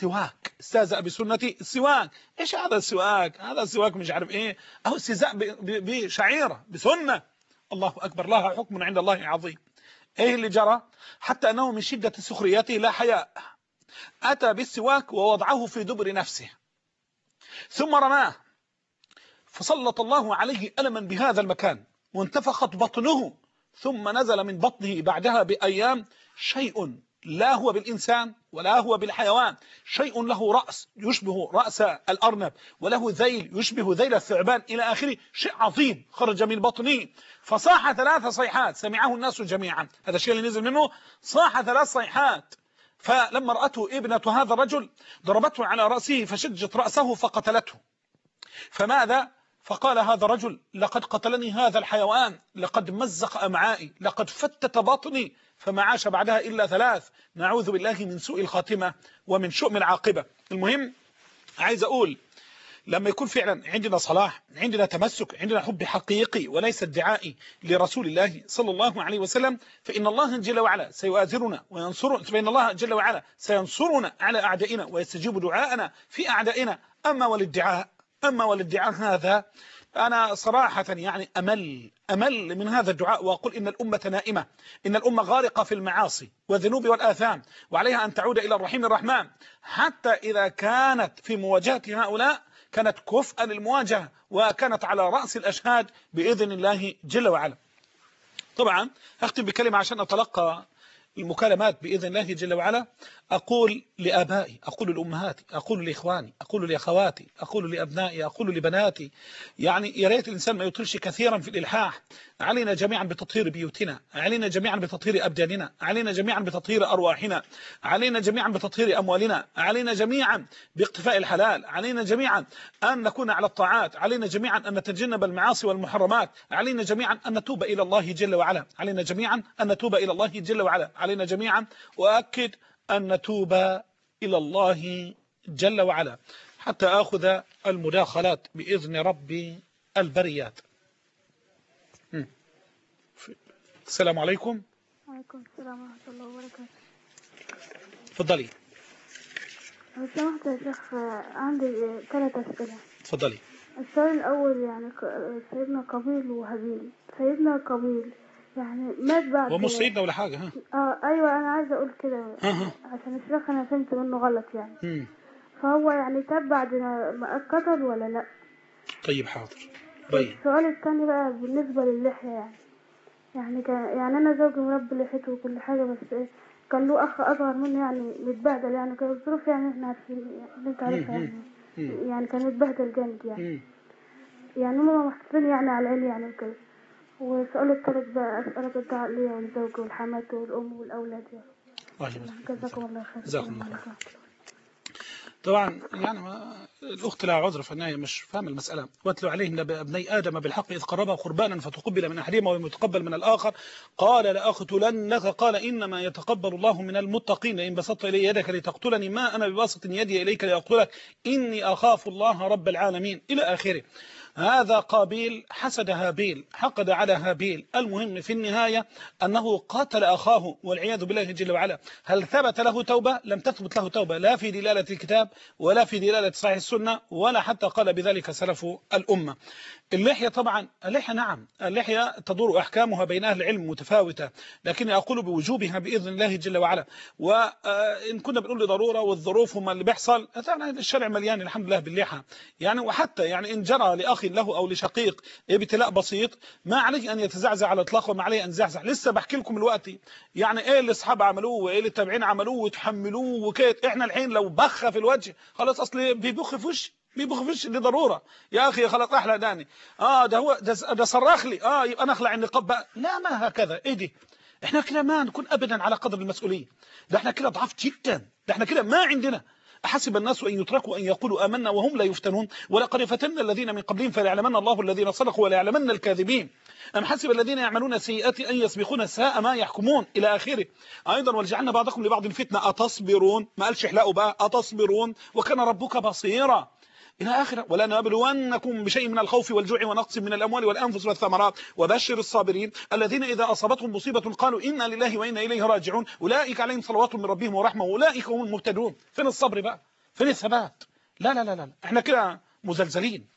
A: السواك. إيش هذا السواك؟ هذا السواك مش عارف إيه، أو استهزاء بشعيرة بسنة. الله أكبر، لها حكم عند الله عظيم. ايه اللي جرى؟ حتى انه من شدة سخريته لا حياء اتى بالسواك ووضعه في دبر نفسه ثم رماه، فسلط الله عليه ألما بهذا المكان وانتفخت بطنه، ثم نزل من بطنه بعدها بأيام شيء لا هو بالإنسان ولا هو بالحيوان، شيء له رأس يشبه رأس الأرنب وله ذيل يشبه ذيل الثعبان إلى آخره، شيء عظيم خرج من بطنه. فصاح 3 صيحات سمعه الناس جميعا، هذا الشيء اللي نزل منه، صاح 3 صيحات. فلما رأته ابنة هذا الرجل ضربته على رأسه فشجت رأسه فقتلته. فماذا؟ فقال هذا الرجل لقد قتلني هذا الحيوان، لقد مزق أمعائي، لقد فتت بطني، فما عاش بعدها إلا 3. نعوذ بالله من سوء الخاتمة ومن شؤم العاقبة. المهم عايز أقول لما يكون فعلا عندنا صلاح، عندنا تمسك، عندنا حب حقيقي وليس ادعائي لرسول الله صلى الله عليه وسلم، فإن الله جل وعلا سيؤازرنا وينصرنا، فإن الله جل وعلا سينصرنا على أعدائنا ويستجيب دعاءنا في أعدائنا. أما والادعاء أما والادعاء هذا أنا صراحة يعني أمل من هذا الدعاء، وأقول إن الأمة نائمة، إن الأمة غارقة في المعاصي والذنوب والآثام، وعليها أن تعود إلى الرحيم الرحمن. حتى إذا كانت في مواجهة هؤلاء كانت كفءا للمواجهة، وكانت على رأس الأشهاد بإذن الله جل وعلا. طبعا أختم بكلمة عشان أتلقى المكالمات بإذن الله جل وعلا. أقول لآبائي، أقول لأمهاتي، أقول لإخواني، أقول لأخواتي، أقول لأبنائي، أقول لبناتي، يعني يا ريت الإنسان ما يطلش كثيرا في الإلحاح. علينا جميعا بتطهير بيوتنا، علينا جميعا بتطهير أبداننا، علينا جميعا بتطهير أرواحنا، علينا جميعا بتطهير أموالنا، علينا جميعا باقتفاء الحلال، علينا جميعا أن نكون على الطاعات، علينا جميعا أن نتجنب المعاصي والمحرمات، علينا جميعا أن نتوب إلى الله جل وعلا، علينا جميعا أن نتوب إلى الله جل وعلا، علينا جميعا وأكد أن نتوب إلى الله جل وعلا، حتى آخذ المداخلات بإذن ربي البريات. السلام عليكم.
B: وعليكم السلام ورحمة الله وبركاته.
A: تفضلي.
B: لو سمحت يا شيخ، عندي 3 أسئلة.
A: تفضلي.
B: السؤال الأول يعني سيدنا قابيل وهابيل. سيدنا قابيل يعني مات بعد.
A: هو مش سيدنا ولا حاجة.
B: أيوة أنا عايزة أقول كده عشان الشيخ أنا فهمت منه غلط يعني. فهو يعني تاب بعد ما اتقتل ولا لأ؟
A: طيب حاضر.
B: السؤال الثاني بقى بالنسبة للحية يعني يعني أنا زوجي مربي لحيته وكل حاجة، بس كان له أخ أصغر منه يعني متبهدل، يعني كان الظروف يعني إحنا عارفين اللي أنت عارفها يعني كان متبهدل جامد يعني هما محطوطين يعني على العين يعني وكده. والسؤال الثالث بقى أسألك الدعاء ليا والزوج والحماة والأم والأولاد يعني. جزاكم الله خير.
A: جزاكم الله خير. طبعا يعني الأخت لها عذر في النهاية مش فاهم المسألة. واتلو عليهم ابني آدم بالحق إذ قربا قربانا فتقبل من أحدهما ولم يتقبل من الآخر قال لأقتلنك قال إنما يتقبل الله من المتقين إن بسطت إلي يدك لتقتلني ما أنا بباسط يدي إليك لأقتلك إني أخاف الله رب العالمين إلى آخره. هذا قابيل حسد هابيل، حقد على هابيل. المهم في النهاية أنه قاتل أخاه والعياذ بالله جل وعلا. هل ثبت له توبة؟ لم تثبت له توبة، لا في دلالة الكتاب ولا في دلالة صحيح السنة ولا حتى قال بذلك سلف الأمة. اللحية طبعا، اللحية نعم، اللحية تدور أحكامها بين أهل العلم متفاوتة، لكن أقول بوجوبها بإذن الله جل وعلا. وإن كنا بنقول لضرورة والظروف وما اللي بيحصل، الشارع مليان الحمد لله باللحى يعني. وحتى يعني إن جرى لأخ له أو لشقيق ابتلاء بسيط ما عليه أن يتزعزع على الإطلاق وما عليه أن يزعزع. لسه بحكي لكم الوقت يعني إيه اللي أصحاب عملوه وإيه اللي التابعين عملوه وتحملوه وكيت. إحنا الحين لو بخ في الوجه خلاص، أصل بيبخ في وش بيبخفش دي ضروره يا اخي خلاص احلى داني ده هو ده صرخ لي يبقى انا اخلع النقاب بقى. لا ما هكذا. ايه دي؟ احنا كده ما نكون ابدا على قدر المسؤوليه. ده احنا كده ضعاف جدا. ده احنا كده ما عندنا. أحسب الناس أن يتركوا أن يقولوا آمنا وهم لا يفتنون ولقد فتنا الذين من قبلهم فليعلمن الله الذين صدقوا وليعلمن الكاذبين أم حسب الذين يعملون السيئات أن يسبقون ساء ما يحكمون إلى آخره. أيضا ولجعلنا بعضكم لبعض فتنة أتصبرون، ما قالش احلقوا بقى أتصبرون وكان ربك بصيرا إلى آخره. ولنبلونكم بشيء من الخوف والجوع ونقص من الأموال والأنفس والثمرات وبشر الصابرين الذين إذا أصابتهم مصيبة قالوا إنا لله وإنا إليه راجعون أولئك عليهم صلوات من ربهم ورحمة وأولئك هم المهتدون. فين الصبر بقى؟ فين الثبات؟ لا لا لا لا، احنا كده مزلزلين.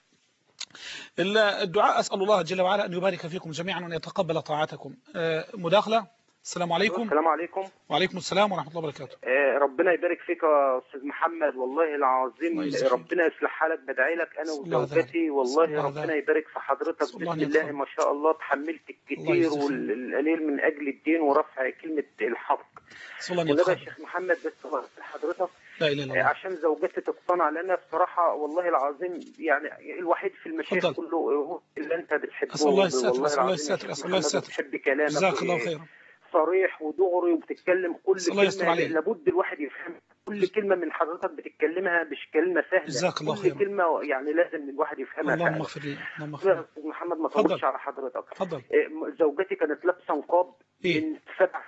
A: الدعاء أسأل الله جل وعلا أن يبارك فيكم جميعا وأن يتقبل طاعتكم. مداخلة. السلام عليكم.
C: السلام عليكم.
A: وعليكم السلام ورحمة الله وبركاته.
C: ربنا يبارك فيك يا أستاذ محمد، والله العظيم ربنا يصلح حالك. بدعي لك أنا وزوجتي والله ربنا يبارك في حضرتك. بسم الله ما شاء الله تحملت الكثير والقليل من أجل الدين ورفع كلمة الحق. والله يا شيخ محمد بس حضرتك
A: لا إله إلا الله.
C: عشان زوجتي تقتنع، لأن بصراحة والله العظيم يعني الوحيد في المشايخ كله اللي أنت بتحبه.
A: أسأل الله الساتر.
C: والله
A: أسأل الله الساتر. أسأل الله الساتر.
C: بتحب كلامك.
A: جزاك الله خيرا.
C: صريح ودغري وبتتكلم كل كلمة لابد الواحد يفهم. كل كلمة من حضرتك بتتكلمها مش كلمة سهلة.
A: جزاك الله خيرا.
C: كل كلمة يعني لازم الواحد يفهمها.
A: اللهم اغفر لي. اللهم اغفر لي.
C: محمد ما طولش على حضرتك.
A: اتفضل.
C: زوجتي كانت لابسة نقاب من 7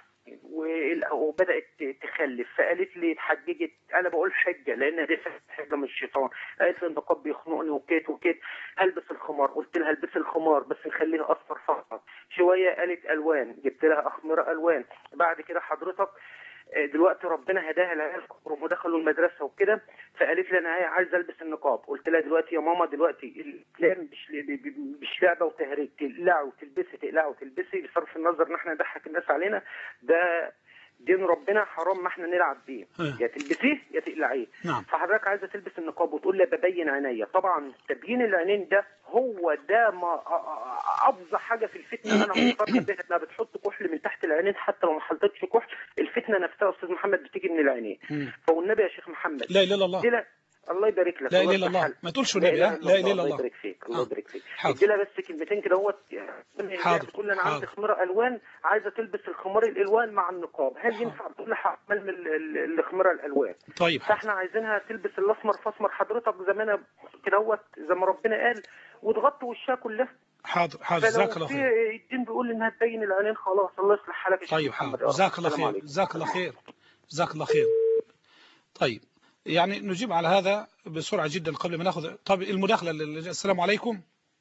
C: وبدأت تخلف، فقالت لي اتحججت. انا بقول حجه لان دي حجه من الشيطان. قالت لي النقاب بيخنقني وكيت وكيت، هلبس الخمار. قلت لها البسي الخمار بس نخليه اصفر فقط. شويه قالت الوان، جبت لها اخمره الوان. بعد كده حضرتك دلوقتي ربنا هداها العيال كبروا ودخلوا المدرسه وكده، فقالت لي انا عايزه البس النقاب. قلت لها دلوقتي يا ماما دلوقتي الاسلام مش لعبه وتهريج، تقلعوا تلبسي بصرف النظر ان احنا نضحك الناس علينا، ده دين ربنا حرام ما احنا نلعب بيه، يا تلبسيه يا تقلعيه.
A: نعم.
C: فحضرتك عايزه تلبس النقاب وتقول لي ببين عينيا، طبعا تبيين العينين ده هو ده ما افظع حاجه في الفتنه. انا مقتنع بيها انها بتحط كحل من تحت العينين، حتى لو ما حطيتش كحل الفتنه نفسها يا استاذ محمد بتيجي من العينين. فوالنبي يا شيخ محمد
A: لا اله الا الله،
C: الله يبارك لك،
A: لا اله الا الله، ما تقولش النبي، لا اله الا الله،
C: الله يبارك فيك، الله يبارك فيك.
A: حاضر.
C: ادي لها بس كلمتين كده اهوت.
A: حاضر.
C: تقول لي انا عندي خمار الوان، عايزه تلبس الخمار الالوان مع النقاب، هل ينفع تقول لها اعمل من الخمار الالوان؟
A: طيب.
C: فاحنا عايزينها تلبس الاسمر فاسمر حضرتك زي ما انا كده اهوت، زي ما ربنا قال، وتغطي وشها كلها.
A: حاضر حاضر، جزاك الله خير.
C: الدين بيقول انها تبين العينين خلاص، الله يصلح حالك يا شيخ
A: طيب
C: محمد.
A: حاضر، جزاك الله خير، جزاك الله خير، جزاك الله خير. طيب يعني نجيب على هذا بسرعة جدا قبل ما ناخذ. طب المداخلة. السلام عليكم.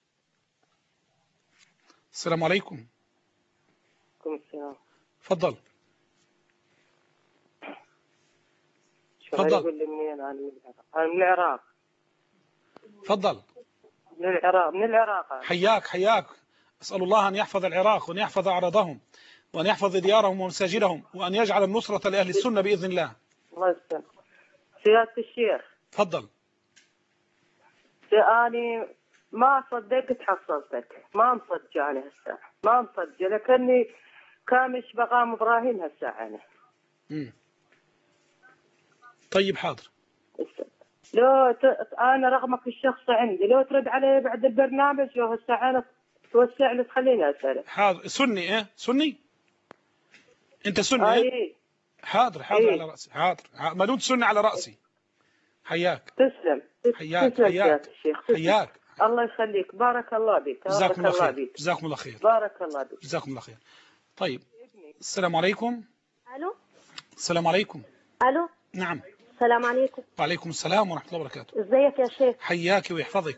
A: السلام عليكم.
C: السلام.
A: تفضل.
C: تفضل. انا من العراق.
A: تفضل.
C: من العراق.
A: حياك. أسأل الله أن يحفظ العراق وأن يحفظ أعراضهم وأن يحفظ ديارهم ومساجدهم وأن يجعل النصرة لأهل السنة بإذن الله.
C: الله يسلمك. سيادة الشيخ.
A: تفضل.
C: أنا ما صدقت حصلتك، ما مصدقاني هسه، ما مصدق لكني كامش بقام إبراهيم هسه أنا.
A: طيب حاضر.
C: لو أنا رقمك الشخصي عندي، لو ترد علي بعد البرنامج لو هسه أنا توسع لي تخليني أسألك.
A: حاضر. سني سني؟ أنت سني؟ حاضر على رأسي. حاضر. مدود سني على رأسي. حياك.
C: تسلم.
A: حياك.
C: الله يخليك، بارك الله بك.
A: جزاكم الله خير. جزاكم الله خير.
C: بارك الله بك.
A: جزاكم الله خير. طيب السلام عليكم.
B: الو.
A: السلام عليكم.
B: الو.
A: نعم.
B: السلام عليكم.
A: وعليكم السلام ورحمة الله وبركاته.
B: ازيك يا شيخ؟
A: حياك ويحفظك.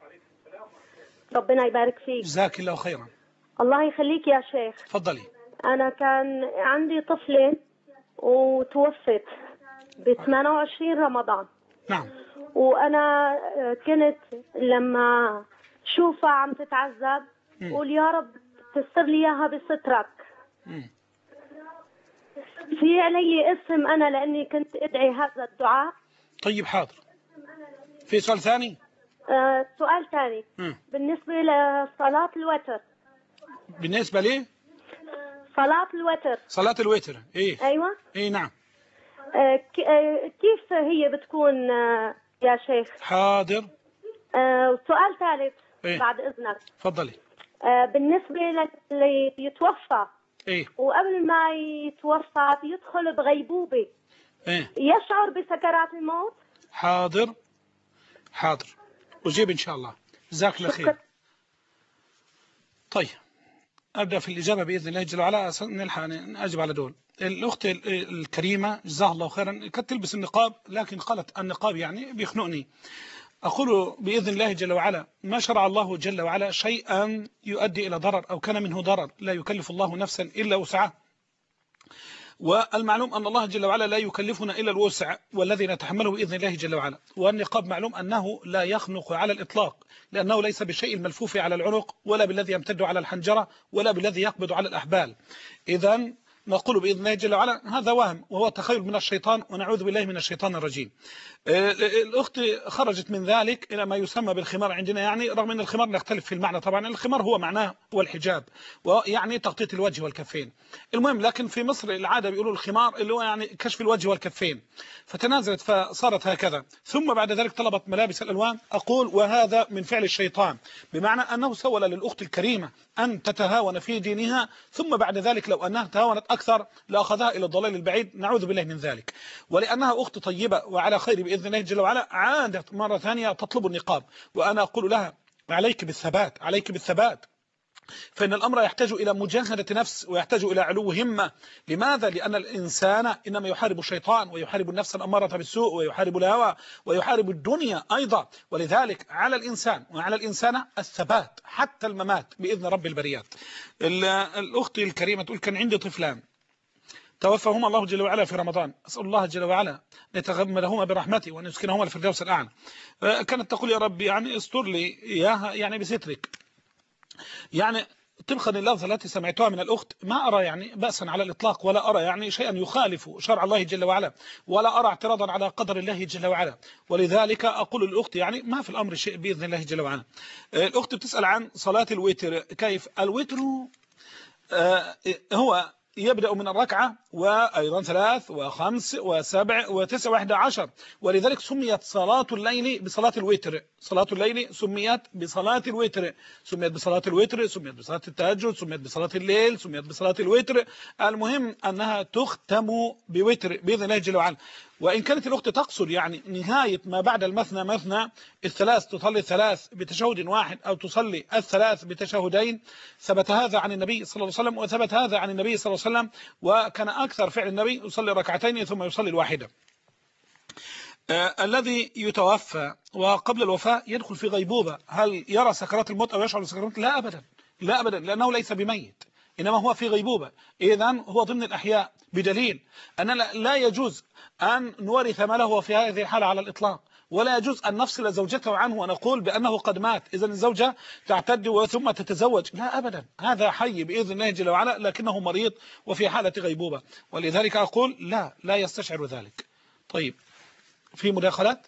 B: ربنا يبارك فيك.
A: جزاك الله خيرا.
B: الله يخليك يا شيخ.
A: تفضلي.
B: انا كان عندي طفلين وتوفت ب 28 رمضان.
A: نعم.
B: وانا كنت لما شوفها عم تتعذب قول يا رب تستر لي اياها بسترك. في علي اسم انا لاني كنت ادعي هذا الدعاء.
A: طيب حاضر. في سؤال ثاني؟
B: سؤال ثاني. بالنسبة لصلاة الوتر.
A: بالنسبة ليه؟
B: صلاة الوتر.
A: صلاة الوتر.
B: ايوه.
A: نعم.
B: كيف هي بتكون يا شيخ؟
A: حاضر.
B: سؤال ثالث بعد اذنك.
A: تفضلي.
B: بالنسبة للي يتوفى وقبل ما يتوفى يدخل بغيبوبة يشعر بسكرات الموت.
A: حاضر أجيب إن شاء الله. جزاك الله خير. طيب أبدأ في الإجابة بإذن الله جل وعلا. نلحق أجب على دول. الأخت الكريمة جزاها الله خيرا كانت تلبس النقاب، لكن قالت النقاب يعني بيخنقني. أقول بإذن الله جل وعلا ما شرع الله جل وعلا شيئا يؤدي إلى ضرر أو كان منه ضرر، لا يكلف الله نفسا إلا وسعها، والمعلوم أن الله جل وعلا لا يكلفنا إلا الوسع والذي نتحمله بإذن الله جل وعلا. والنقاب معلوم أنه لا يخنق على الإطلاق، لأنه ليس بالشيء الملفوف على العنق ولا بالذي يمتد على الحنجرة ولا بالذي يقبض على الأحبال. إذن نقول بإذن الله جل وعلا هذا وهم وهو تخيل من الشيطان، ونعوذ بالله من الشيطان الرجيم. الأخت خرجت من ذلك إلى ما يسمى بالخمار عندنا، يعني رغم أن الخمار نختلف في المعنى طبعا. الخمار هو معناه هو الحجاب، ويعني تغطية الوجه والكفين. المهم لكن في مصر العادة بيقولوا الخمار اللي هو يعني كشف الوجه والكفين، فتنازلت فصارت هكذا. ثم بعد ذلك طلبت ملابس الألوان. أقول وهذا من فعل الشيطان، بمعنى أنه سول للأخت الكريمة أن تتهاون في دينها، ثم بعد ذلك لو أنها تهاونت أكثر لأخذها إلى الضلال البعيد، نعوذ بالله من ذلك. ولأنها أخت طيبة وعلى خير بإذن الله جل وعلا عادت مرة ثانية تطلب النقاب، وأنا أقول لها عليك بالثبات، عليك بالثبات، فإن الأمر يحتاج إلى مجاهدة نفس ويحتاج إلى علو همة. لماذا؟ لأن الإنسان إنما يحارب الشيطان ويحارب النفس الأمارة بالسوء ويحارب الهوى ويحارب الدنيا أيضا. ولذلك على الإنسان وعلى الإنسانة الثبات حتى الممات بإذن رب البريات. الأخت الكريمة تقول كان عندي طفلان توفاهما الله جل وعلا في رمضان، أسأل الله جل وعلا أن يتغمدهما برحمته وأن يسكنهما الفردوس الأعلى. كانت تقول يا رب يعني استر لي إياها يعني بسترك. يعني طبقا لللفظة التي سمعتها من الأخت ما أرى يعني بأسا على الإطلاق، ولا أرى يعني شيئا يخالف شرع الله جل وعلا، ولا أرى اعتراضا على قدر الله جل وعلا. ولذلك أقول للأخت يعني ما في الأمر شيء بإذن الله جل وعلا. الأخت بتسأل عن صلاة الوتر، كيف الوتر؟ هو يبدأ من الركعة وأيضا 3 و5 و7 و9 و11، ولذلك سميت صلاة الليل بصلاة الوتر. صلاة الليل سميت بصلاة الوتر، سميت بصلاة الوتر، سميت بصلاة التهجد، سميت بصلاة الليل، سميت بصلاة الوتر. المهم أنها تختم بوتر بإذن الله جل وعلا. وإن كانت الأخت تقصد يعني نهاية ما بعد المثنى مثنى، الثلاث تصلي الثلاث بتشهد واحد أو تصلي الثلاث بتشهدين، ثبت هذا عن النبي صلى الله عليه وسلم، وثبت هذا عن النبي صلى الله عليه وسلم، وكان أكثر فعل النبي يصلي ركعتين ثم يصلي الواحدة. الذي يتوفى وقبل الوفاة يدخل في غيبوبة، هل يرى سكرات الموت أو يشعر بسكرات الموت؟ لا أبدا، لا أبدا، لأنه ليس بميت، إنما هو في غيبوبة، إذن هو ضمن الأحياء، بدليل أن لا يجوز أن نورث ماله في هذه الحالة على الإطلاق، ولا يجوز أن نفصل زوجته عنه ونقول بأنه قد مات إذن الزوجة تعتد ثم تتزوج، لا أبدا، هذا حي بإذن الله جل وعلا لكنه مريض وفي حالة غيبوبة، ولذلك أقول لا يستشعر ذلك. طيب، في مداخلات؟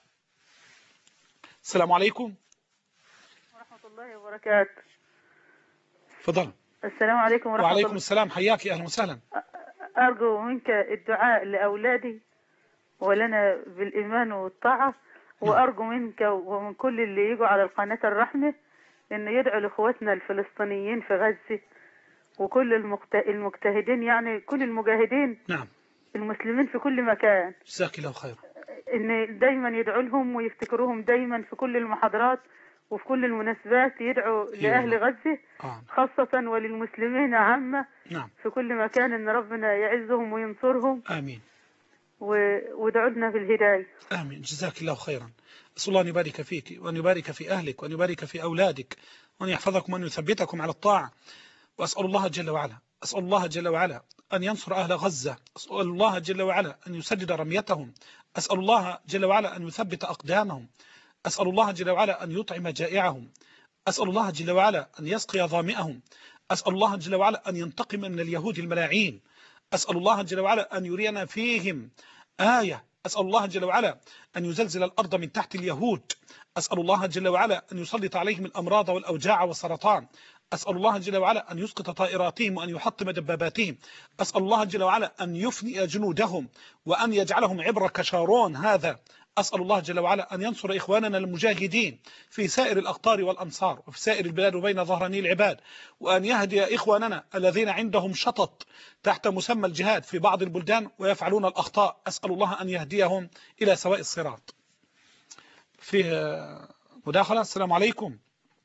A: السلام عليكم
D: ورحمة الله وبركاته.
A: تفضل.
D: السلام عليكم ورحمة الله.
A: وعليكم السلام، حياك، أهلا وسهلا.
D: أرجو منك الدعاء لأولادي ولنا بالإيمان والطاعة، وأرجو منك ومن كل اللي يجوا على القناة الرحمة إن يدعوا لإخواتنا الفلسطينيين في غزة وكل المجتهدين، يعني كل المجاهدين،
A: نعم،
D: المسلمين في كل مكان،
A: جزاك الله خير،
D: إن دايما يدعوا لهم ويفتكروهم دايما في كل المحاضرات وفي كل المناسبات، يدعوا لأهل غزة خاصة وللمسلمين عامة
A: نعم،
D: في كل مكان إن ربنا يعزهم وينصرهم.
A: آمين.
D: وادعوا لنا بالهداية.
A: آمين، جزاك الله خيرا. أسأل الله أن يبارك فيك وأن يبارك في أهلك وأن يبارك في أولادك وأن يحفظكم وأن يثبتكم على الطاعة. وأسأل الله جل وعلا، أسأل الله جل وعلا أن ينصر أهل غزة، أسأل الله جل وعلا أن يسدد رميتهم، أسأل الله جل وعلا أن يثبت أقدامهم، أسأل الله جل وعلا أن يطعم جائعهم، أسأل الله جل وعلا أن يسقي ظامئهم، أسأل الله جل وعلا أن ينتقم من اليهود الملاعين، أسأل الله جل وعلا أن يرينا فيهم آية، أسأل الله جل وعلا أن يزلزل الأرض من تحت اليهود، أسأل الله جل وعلا أن يسلط عليهم الأمراض والأوجاع والسرطان، أسأل الله جل وعلا أن يسقط طائراتهم وأن يحطم دباباتهم، أسأل الله جل وعلا أن يفني جنودهم وأن يجعلهم عبرة كشارون هذا، أسأل الله جل وعلا أن ينصر إخواننا المجاهدين في سائر الأقطار والأمصار وفي سائر البلاد وبين ظهراني العباد، وأن يهدي إخواننا الذين عندهم شطط تحت مسمى الجهاد في بعض البلدان ويفعلون الأخطاء، أسأل الله أن يهديهم إلى سواء الصراط. في مداخلة. السلام عليكم.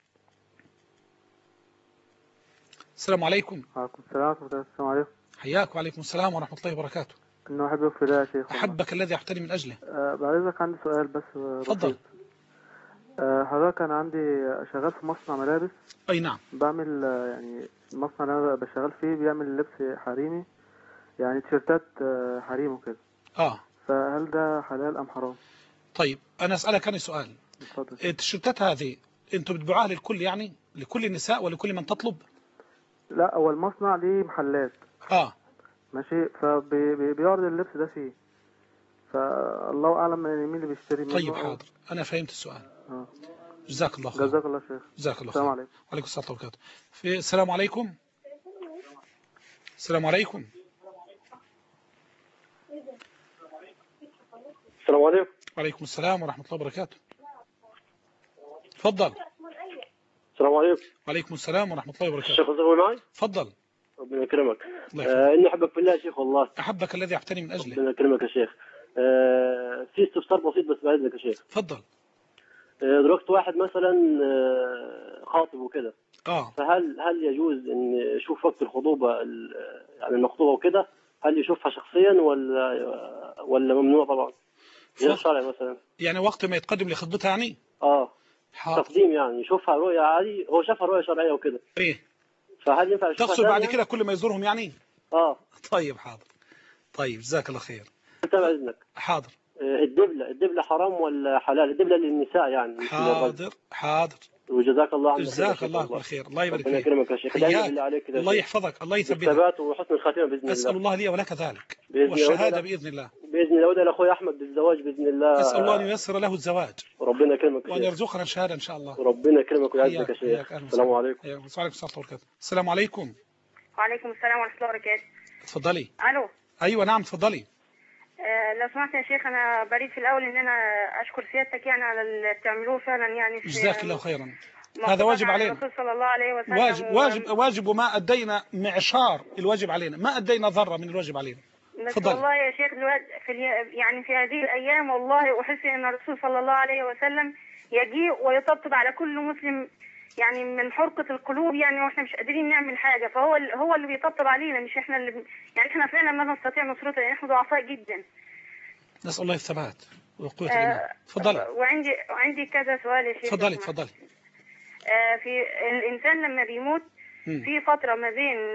A: السلام عليكم.
E: وعليكم السلام ورحمة الله. السلام عليكم.
A: حياك. وعليكم السلام ورحمة الله وبركاته.
E: إنه أحبك في الله يا شيخ.
A: أحبك الذي أحترم من أجله.
E: بعد إذنك عندي سؤال بس.
A: تفضل.
E: حضرتك أنا عندي شغال في مصنع ملابس.
A: أي نعم.
E: بعمل يعني المصنع اللي أنا بشتغل فيه بيعمل لبس حريمي، يعني تيشيرتات حريم وكده. فهل ده حلال أم حرام؟
A: طيب أنا أسألك عن سؤال.
E: اتفضل.
A: التيشيرتات هذه أنتوا بتبيعوها للكل، يعني لكل النساء ولكل من تطلب؟
E: لا، هو المصنع ليه محلات. ماشي، فبيعرض اللبس ده فيه، فالله أعلم مين اللي بيشتري منه.
A: طيب حاضر، أنا فهمت السؤال. جزاك الله خير.
E: جزاك الله خير.
A: جزاك الله
E: خير. السلام عليكم.
A: وعليكم السلام وبركاته. السلام عليكم. السلام عليكم.
F: السلام عليكم.
A: وعليكم السلام ورحمة الله وبركاته. تفضل.
F: السلام عليكم.
A: وعليكم السلام ورحمة الله وبركاته.
F: الشيخ الزغوي معي؟
A: تفضل.
F: ربنا يكرمك. إني أحبك بالله يا شيخ والله.
A: أحبك الذي أحترم من أجله.
F: ربنا يكرمك يا شيخ. في استفسار بسيط بس بعد إذنك يا شيخ.
A: تفضل.
F: دلوقتي واحد مثلا خاطب وكده. فهل يجوز إن يشوف وقت الخطوبة، يعني المخطوبة وكده، هل يشوفها شخصيا ولا ممنوع طبعا؟ غير شرعي مثلا.
A: يعني وقت ما يتقدم لخطبتها يعني؟
F: تقديم، يعني يشوفها رؤية عادي، هو شافها رؤية شرعية وكده.
A: إيه؟
F: فهل ينفع يشوفها
A: تقصد بعد كده كل ما يزورهم يعني؟
F: اه
A: طيب حاضر. طيب جزاك الله خير.
F: تابع إذنك.
A: حاضر.
F: الدبلة حرام ولا حلال؟ الدبلة للنساء يعني.
A: حاضر.
F: وجزاك الله عنك.
A: جزاك الله كل خير. الله يبارك فيك.
F: ربنا يكرمك يا شيخ. بالله عليك.
A: الله يحفظك. الله يثبتك.
F: بالثبات وحسن الخاتمة بإذن الله.
A: أسأل الله لي ولك ذلك. والشهادة بإذن الله.
F: بإذن الله. وده لأخوي أحمد بالزواج بإذن الله.
A: أسأل الله أن ييسر له الزواج.
F: وربنا يكرمك.
A: وأن يرزقنا الشهادة إن شاء الله.
F: وربنا يكرمك ويعزك يا شيخ. السلام عليكم.
A: وعليكم السلام ورحمة الله وبركاته. السلام عليكم.
B: وعليكم السلام ورحمة الله وبركاته.
A: اتفضلي.
B: ألو.
A: أيوة نعم اتفضلي.
B: لو سمحت يا شيخ، أنا بريد في الأول إن أنا أشكر سيادتك يعني على اللي بتعملوه فعلا يعني.
A: جزاك الله خيرا. هذا واجب علينا.
B: الرسول صلى الله عليه وسلم
A: واجب وما أدينا معشار الواجب علينا، ما أدينا ذرة من الواجب علينا.
B: فضل. والله يا شيخ يعني في هذه الأيام والله أحس أن الرسول صلى الله عليه وسلم يجيء ويطبطب على كل مسلم يعني من حرقة القلوب يعني، واحنا مش قادرين نعمل حاجة، فهو اللي بيطبطب علينا مش احنا اللي يعني احنا فعلا ما نستطيع نصرته لأن احنا ضعفاء جدا.
A: نسأل الله الثبات وقوة الإيمان. تفضلي.
B: وعندي كذا سؤال يا شيخ.
A: تفضلي.
B: في الإنسان لما بيموت في فترة ما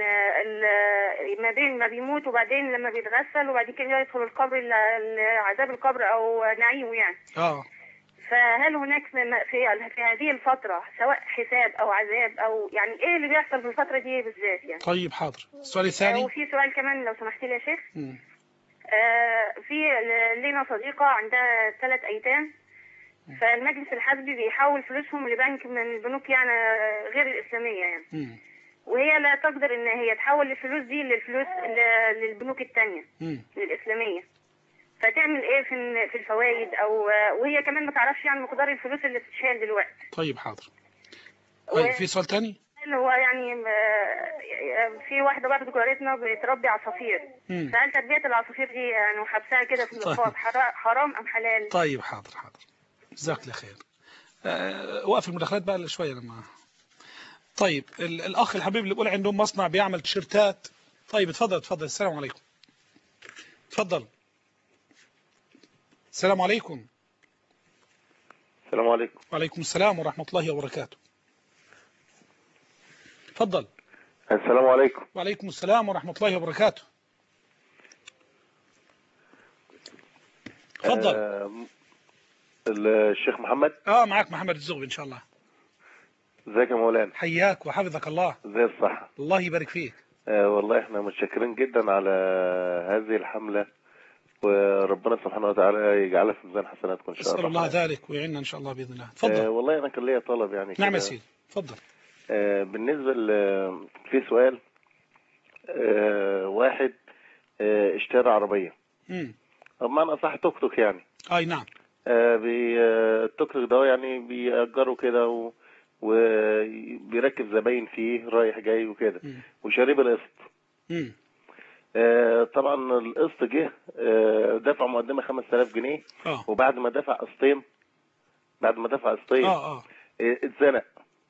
B: بين ما بيموت وبعدين لما بيتغسل وبعد كده يدخل القبر عذاب القبر أو نعيمه يعني. فهل هناك في هذه الفترة سواء حساب أو عذاب أو يعني إيه اللي بيحصل في الفترة دي بالذات يعني؟
A: طيب حاضر. السؤال الثاني.
B: وفي سؤال كمان لو سمحت لي يا شيخ. في لينا صديقة عندها 3 أيتام، فالمجلس الحزبي بيحول فلوسهم لبنك من البنوك يعني غير الإسلامية يعني. وهي لا تقدر ان هي تحول الفلوس دي للبنوك التانية للإسلامية، فتعمل ايه في الفوائد او وهي كمان ما تعرفش يعني مقدار الفلوس اللي بتتشال دلوقتي.
A: طيب حاضر. طيب في سؤال تاني؟
B: اللي هو يعني في واحدة برضه جارتنا بتربي عصافير، فهل تربية العصافير دي يعني وحبسها كده في الغرفات حرام ام حلال؟
A: طيب حاضر. جزاك الله خير. وقف المداخلات بقى شوية لما. طيب الأخ الحبيب اللي بيقول عندهم مصنع بيعمل تيشيرتات. طيب اتفضل. السلام عليكم. اتفضل. السلام عليكم.
G: السلام عليكم.
A: وعليكم السلام ورحمة الله وبركاته. اتفضل.
G: السلام عليكم.
A: وعليكم السلام ورحمة الله وبركاته. اتفضل.
G: الشيخ محمد.
A: معك محمد الزغبي إن شاء الله.
G: ازيك يا مولانا؟
A: حياك وحفظك الله.
G: ازي الصحة؟
A: الله يبارك فيك.
G: والله احنا متشكرين جدا على هذه الحملة، وربنا سبحانه وتعالى يجعلها في ميزان حسناتكم ان شاء الله.
A: اسال الله ذلك ويعيننا ان شاء الله باذن الله. اتفضل.
G: والله انا كان ليا طلب يعني.
A: نعم يا سيدي اتفضل.
G: بالنسبة في سؤال. واحد اشترى عربية. بمعنى اصح توك توك يعني.
A: اي نعم.
G: التوك توك ده يعني بيأجره كده وبيركب زباين فيه رايح جاي وكده، وشارب القسط. طبعا القسط جه دفع مقدمه 5000 جنيه. وبعد ما دفع قسطين اتزنق.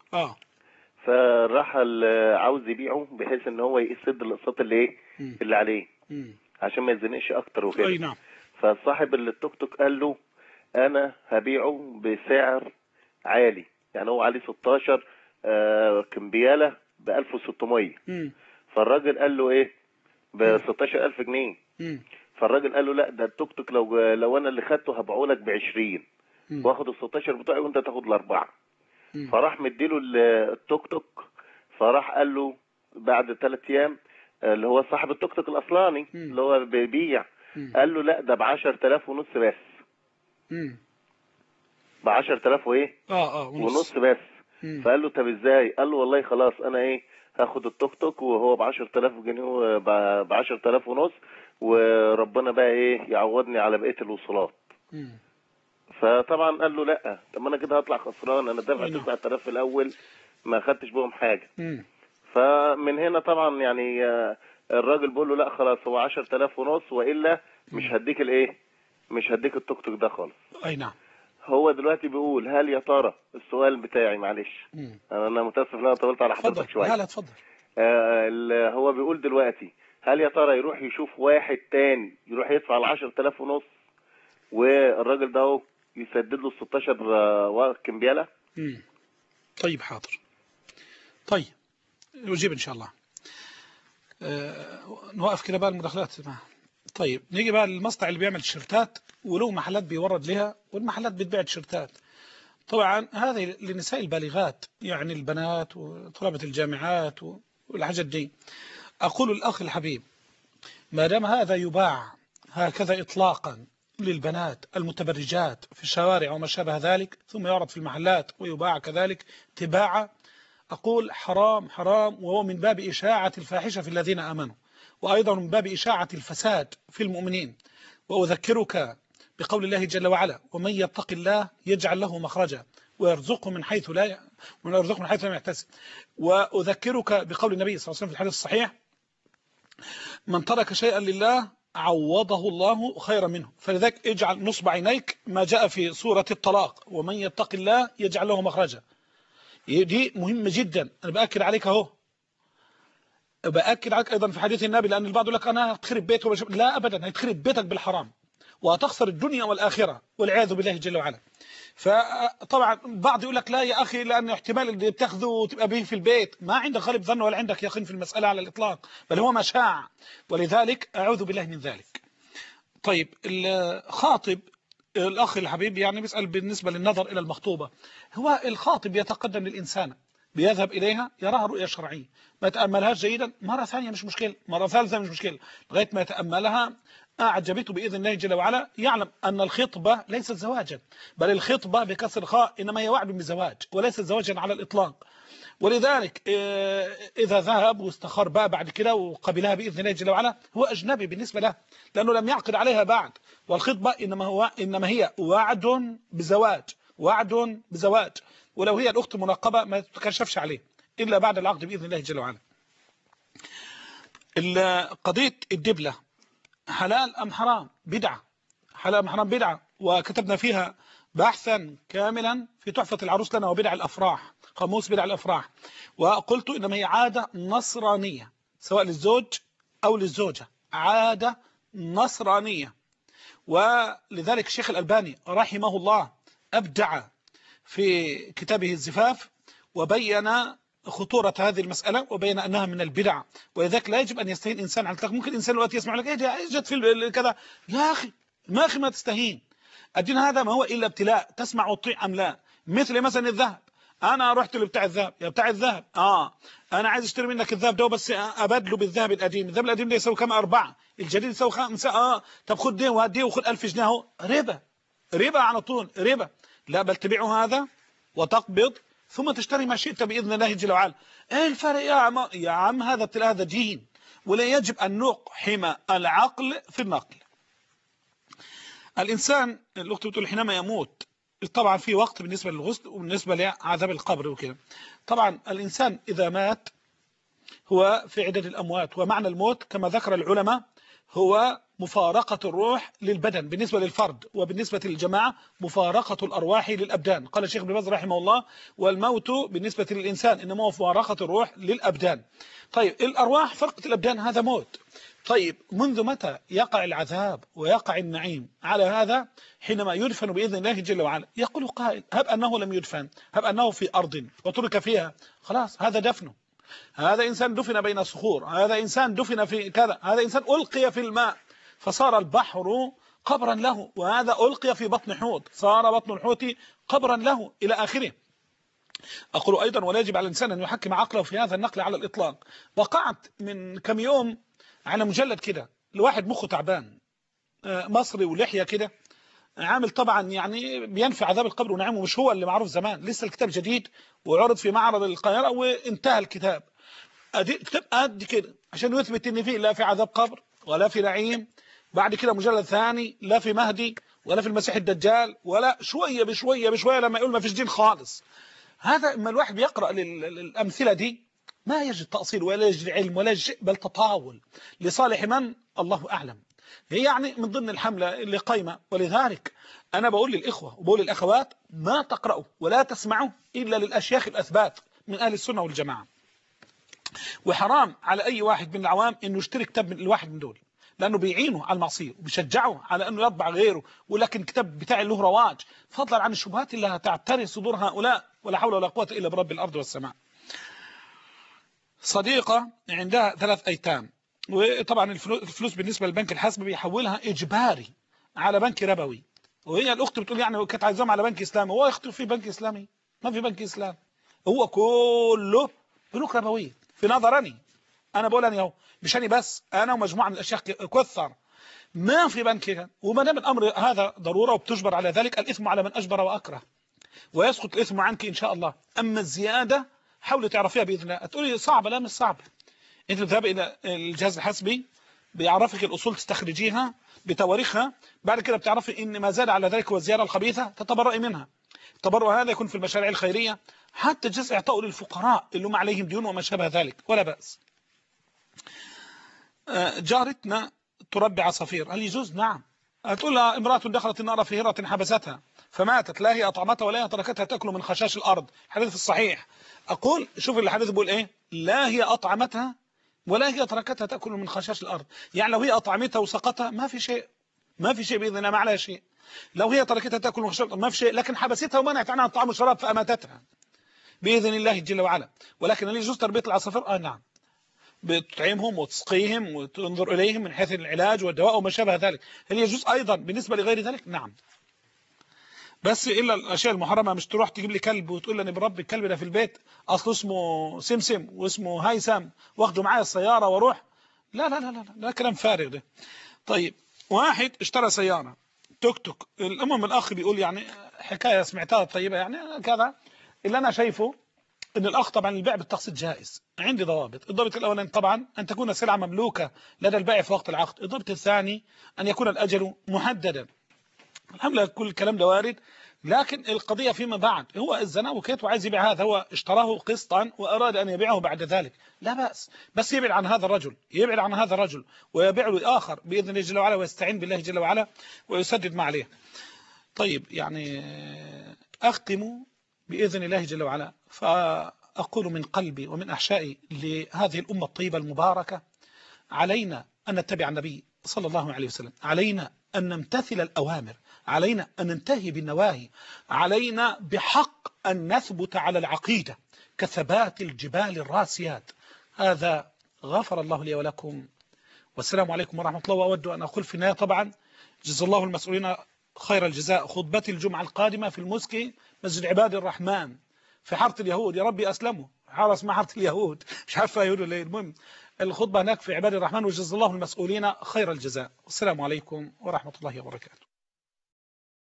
G: فراح عاوز يبيعه بحيث ان هو يسد الاقساط اللي عليه عشان ما يتزنقش اكتر وكده.
A: اي نعم.
G: فصاحب التوك توك قال له انا هبيعه بسعر عالي، يعني هو عليه 16 كمبيالة ب 1600. فالراجل قال له ايه؟ ب 16000 جنيه. فالراجل قال له لا، ده التوك توك لو انا اللي خدته هبيعه لك ب 20 واخد ال 16 بتوعي وانت تاخد الاربعه. فراح مديله التوك توك، فراح قال له بعد 3 ايام اللي هو صاحب التوك توك الاصلاني اللي هو بيبيع، قال له لا ده ب 10000 ونص بس. ب 10000 وايه؟ ونص بس. فقال له طب ازاي؟ قال له والله خلاص انا هاخد التوك توك وهو ب 10000 جنيه ب 10000 ونص، وربنا بقى يعوضني على بقيه الوصولات. فطبعا قال له لا، طب ما انا كده هطلع خسران، انا دافع 9000 في الاول ما خدتش بهم حاجه. فمن هنا طبعا يعني الراجل بيقول له لا خلاص هو 10000 ونص والا مش هديك مش هديك التوك توك ده خالص.
A: اي نعم.
G: هو دلوقتي بيقول هل يا ترى السؤال بتاعي معلش انا متاسف ان انا طولت على حضرتك شويه.
A: لا اتفضل.
G: هو بيقول دلوقتي هل يا ترى يروح يشوف واحد تاني يروح يدفع ال 10000 ونص والراجل ده يسدد له 16 كمبياله؟
A: طيب حاضر. طيب نجيب ان شاء الله. نوقف كده بقى المداخلات. طيب نيجي بقى للمصنع اللي بيعمل تيشيرتات وله محلات بيورد لها والمحلات بتبيع تيشيرتات. طبعا هذه للنساء البالغات، يعني البنات وطلبة الجامعات والحاجات دي. أقول الأخ الحبيب، ما دام هذا يباع هكذا إطلاقا للبنات المتبرجات في الشوارع وما شابه ذلك، ثم يعرض في المحلات ويباع كذلك تباعا، أقول حرام حرام، وهو من باب إشاعة الفاحشة في الذين آمنوا، وأيضا من باب إشاعة الفساد في المؤمنين. وأذكرك بقول الله جل وعلا: ومن يتق الله يجعل له مخرجا ويرزقه من حيث لا يحتسب. وأذكرك بقول النبي صلى الله عليه وسلم في الحديث الصحيح: من ترك شيئا لله عوضه الله خيرا منه. فلذلك اجعل نصب عينيك ما جاء في سورة الطلاق: ومن يتق الله يجعل له مخرجا. دي مهمة جدا، أنا بأكد عليك أهو، بأكد عليك أيضا في حديث النبي، لأن البعض يقول لك أنا هتخرب بيتي، لا أبدا، هتخرب بيتك بالحرام وهتخسر الدنيا والآخرة والعياذ بالله جل وعلا. فطبعا بعض يقول لك لا يا أخي، لأن احتمال اللي بتاخذه وتبقى به في البيت، ما عندك غالب ظن ولا عندك يقين في المسألة على الإطلاق، بل هو مشاع، ولذلك أعوذ بالله من ذلك. طيب الخاطب الأخ الحبيب يعني بيسأل بالنسبة للنظر إلى المخطوبة، هو الخاطب يتقدم للإنسان بيذهب إليها يراها رؤية شرعية، ما يتأملهاش جيدا، مرة ثانية مش مشكلة، مرة ثالثة مش مشكلة، لغاية ما يتأملها أعجبته بإذن الله جل وعلا، يعلم أن الخطبة ليست زواجا، بل الخطبة بكسر خاء إنما هي وعد بزواج وليست زواجا على الإطلاق. ولذلك إذا ذهب واستخار بقى بعد كده وقبلها بإذن الله جل وعلا، هو أجنبي بالنسبة له، لأنه لم يعقد عليها بعد، والخطبة إنما هي وعد بزواج، وعد بزواج، ولو هي الأخت منقبة ما تتكشفش عليه إلا بعد العقد بإذن الله جل وعلا. قضية الدبلة حلال أم حرام؟ بدعة، حلال أم حرام؟ بدعة، وكتبنا فيها بحثا كاملا في تحفة العروس لنا وبدع الأفراح، قاموس بدع الأفراح، وقلت إنما هي عادة نصرانية سواء للزوج أو للزوجة، عادة نصرانية. ولذلك الشيخ الألباني رحمه الله أبدع في كتابه الزفاف وبين خطورة هذه المسألة وبين أنها من البدع، ولذلك لا يجب أن يستهين إنسان على الإطلاق. ممكن إنسان الوقت يسمع لك إيه جت في كذا، يا أخي ما تستهين، الدين هذا ما هو إلا ابتلاء، تسمع وتطيع أم لا. مثل مثلا الذهب، أنا رحت لبتاع الذهب، يا بتاع الذهب أنا عايز أشتري منك الذهب ده بس أبدله بالذهب القديم، الذهب القديم ده يسوي كم 4، الجديد يسوي 5، طب خد ده وهديه وخد 1000 جنيه اهو، ربا على طول، ربا. لا، بل تبيع هذا وتقبض ثم تشتري ما شئت بإذن الله جل وعلا. ايه الفرق يا عم؟ هذا ابتلاء، هذا دين، ولا يجب أن نقحم العقل في النقل. الإنسان الأخت بتقول حينما يموت، طبعا في وقت بالنسبة للغسل وبالنسبة لعذاب القبر وكده. طبعا الإنسان إذا مات هو في عدد الأموات، ومعنى الموت كما ذكر العلماء هو مفارقة الروح للبدن بالنسبة للفرد، وبالنسبة للجماعة مفارقة الأرواح للأبدان. قال الشيخ ابن باز رحمه الله: والموت بالنسبة للإنسان إنما هو مفارقة الروح للأبدان. طيب الأرواح فرقة الأبدان، هذا موت. طيب منذ متى يقع العذاب ويقع النعيم على هذا؟ حينما يدفن بإذن الله جل وعلا. يقول قائل: هب أنه لم يدفن، هب أنه في أرض وترك فيها، خلاص هذا دفنه، هذا إنسان دفن بين صخور، هذا إنسان دفن في كذا، هذا إنسان ألقي في الماء فصار البحر قبرا له، وهذا ألقي في بطن حوت صار بطن الحوت قبرا له، إلى آخره. أقول أيضا: ولا يجب على الإنسان أن يحكم عقله في هذا النقل على الإطلاق. وقعت من كم يوم على مجلد كده لواحد مخه تعبان مصري ولحية كده، عامل طبعا يعني بينفي عذاب القبر ونعيمه، مش هو اللي معروف زمان، لسه الكتاب جديد وعرض في معرض القاهرة وانتهى الكتاب. كتاب قد كده عشان يثبت ان فيه لا في عذاب قبر ولا في نعيم. بعد كده مجلد ثاني لا في مهدي ولا في المسيح الدجال، ولا شوية بشوية لما يقول ما فيش دين خالص. هذا اما الواحد بيقرأ الأمثلة دي ما يجد تأصيل ولا يجد علم ولا يجد، بل تطاول لصالح من؟ الله أعلم. هي يعني من ضمن الحملة اللي قايمة. ولذلك أنا بقول للإخوة وبقول للأخوات: ما تقرأوا ولا تسمعوا إلا للأشياخ الأثبات من أهل السنة والجماعة. وحرام على أي واحد من العوام إنه يشتري كتاب من الواحد من دول، لأنه بيعينه على المعصية وبيشجعه على أنه يطبع غيره، ولكن كتاب بتاعي له رواج، فضلا عن الشبهات اللي هتعتري صدور هؤلاء. ولا حول ولا قوة إلا برب الأرض والسماء. صديقة عندها 3 أيتام وطبعا الفلوس بالنسبة للبنك الحسبي بيحولها إجباري على بنك ربوي. وهي الأخت بتقول يعني كانت عايزاهم على بنك إسلامي. هو يخطر في بنك إسلامي؟ ما في بنك إسلامي، هو كله بنوك ربوية في نظرني. أنا بقول أنا اهو، مش أنا بس، أنا ومجموعة من الأشياخ كثر. ما في بنك. وما دام الأمر هذا ضرورة وبتجبر على ذلك، الإثم على من أجبر وأكره، ويسقط الإثم عنك إن شاء الله. أما الزيادة حاولي تعرفيها بإذن الله. تقولي صعبة، لا مش صعبة. أنت تذهب إلى الجهاز الحسبي بيعرفك الأصول تستخرجيها بتواريخها، بعد كده بتعرفي إن ما زاد على ذلك هو الزيادة الخبيثة تتبرئي منها. التبرؤ هذا يكون في المشاريع الخيرية، حتى جزء إعطاء للفقراء اللي هم عليهم ديون وما شابه ذلك، ولا بأس. جارتنا تربي عصافير، هل يجوز؟ نعم. هتقول لها امرأة دخلت النار في هرة حبستها فماتت، لا هي أطعمتها ولا هي تركتها تأكل من خشاش الأرض، حديث الصحيح. أقول شوف الحديث بيقول إيه، لا هي أطعمتها ولا هي تركتها تأكل من خشاش الأرض. يعني لو هي أطعمتها وسقطها ما في شيء، ما في شيء بإذن الله، ما عليها شيء. لو هي تركتها تأكل من خشاش الأرض ما في شيء، لكن حبستها ومنعت عنها الطعام والشراب فأماتتها بإذن الله جل وعلا. ولكن هل يجوز تربية العصافير؟ نعم، بتطعمهم وتسقيهم وتنظر إليهم من حيث العلاج والدواء وما شابه ذلك. هل يجوز أيضا بالنسبة لغير ذلك؟ نعم. بس إلا الأشياء المحرمة، مش تروح تجيب لي كلب وتقول لي أنا بربي الكلب ده في البيت، أصله اسمه سمسم واسمه هيثم واخده معايا السيارة واروح. لا لا لا لا، ده كلام فارغ ده. طيب، واحد اشترى سيارة توك توك. الأمم الأخ بيقول يعني حكاية سمعتها طيبة يعني كذا. اللي أنا شايفه ان الاخ طبعا البيع بالتقسيط جائز، عندي ضوابط. الضابط الاولاني طبعا ان تكون السلعه مملوكه لدى البائع في وقت العقد. الضابط الثاني ان يكون الاجل محددا. الحمد لله كل الكلام ده وارد، لكن القضيه فيما بعد هو الزنا وكيت وعايز يبيع هذا، هو اشتراه قسطا واراد ان يبيعه بعد ذلك، لا باس، بس يبعد عن هذا الرجل، يبعد عن هذا الرجل ويبيع له اخر باذن الله جل وعلا، ويستعين بالله جل وعلا ويسدد ما عليه. طيب يعني اختم باذن الله جل وعلا، فأقول من قلبي ومن أحشائي لهذه الأمة الطيبة المباركة: علينا أن نتبع النبي صلى الله عليه وسلم، علينا أن نمتثل الأوامر، علينا أن ننتهي بالنواهي، علينا بحق أن نثبت على العقيدة كثبات الجبال الراسيات. هذا غفر الله لي ولكم، والسلام عليكم ورحمة الله. وأود أن أقول في النهاية طبعا جزا الله المسؤولين خير الجزاء. خطبتي الجمعة القادمة في المسكي مسجد عباد الرحمن في حارة اليهود، يا ربي أسلموا، حارة اسمها حارة اليهود، مش عارفة يهود ولا ايه. المهم الخطبة هناك في عباد الرحمن، وجزا الله المسؤولين خير الجزاء. والسلام عليكم ورحمة الله وبركاته.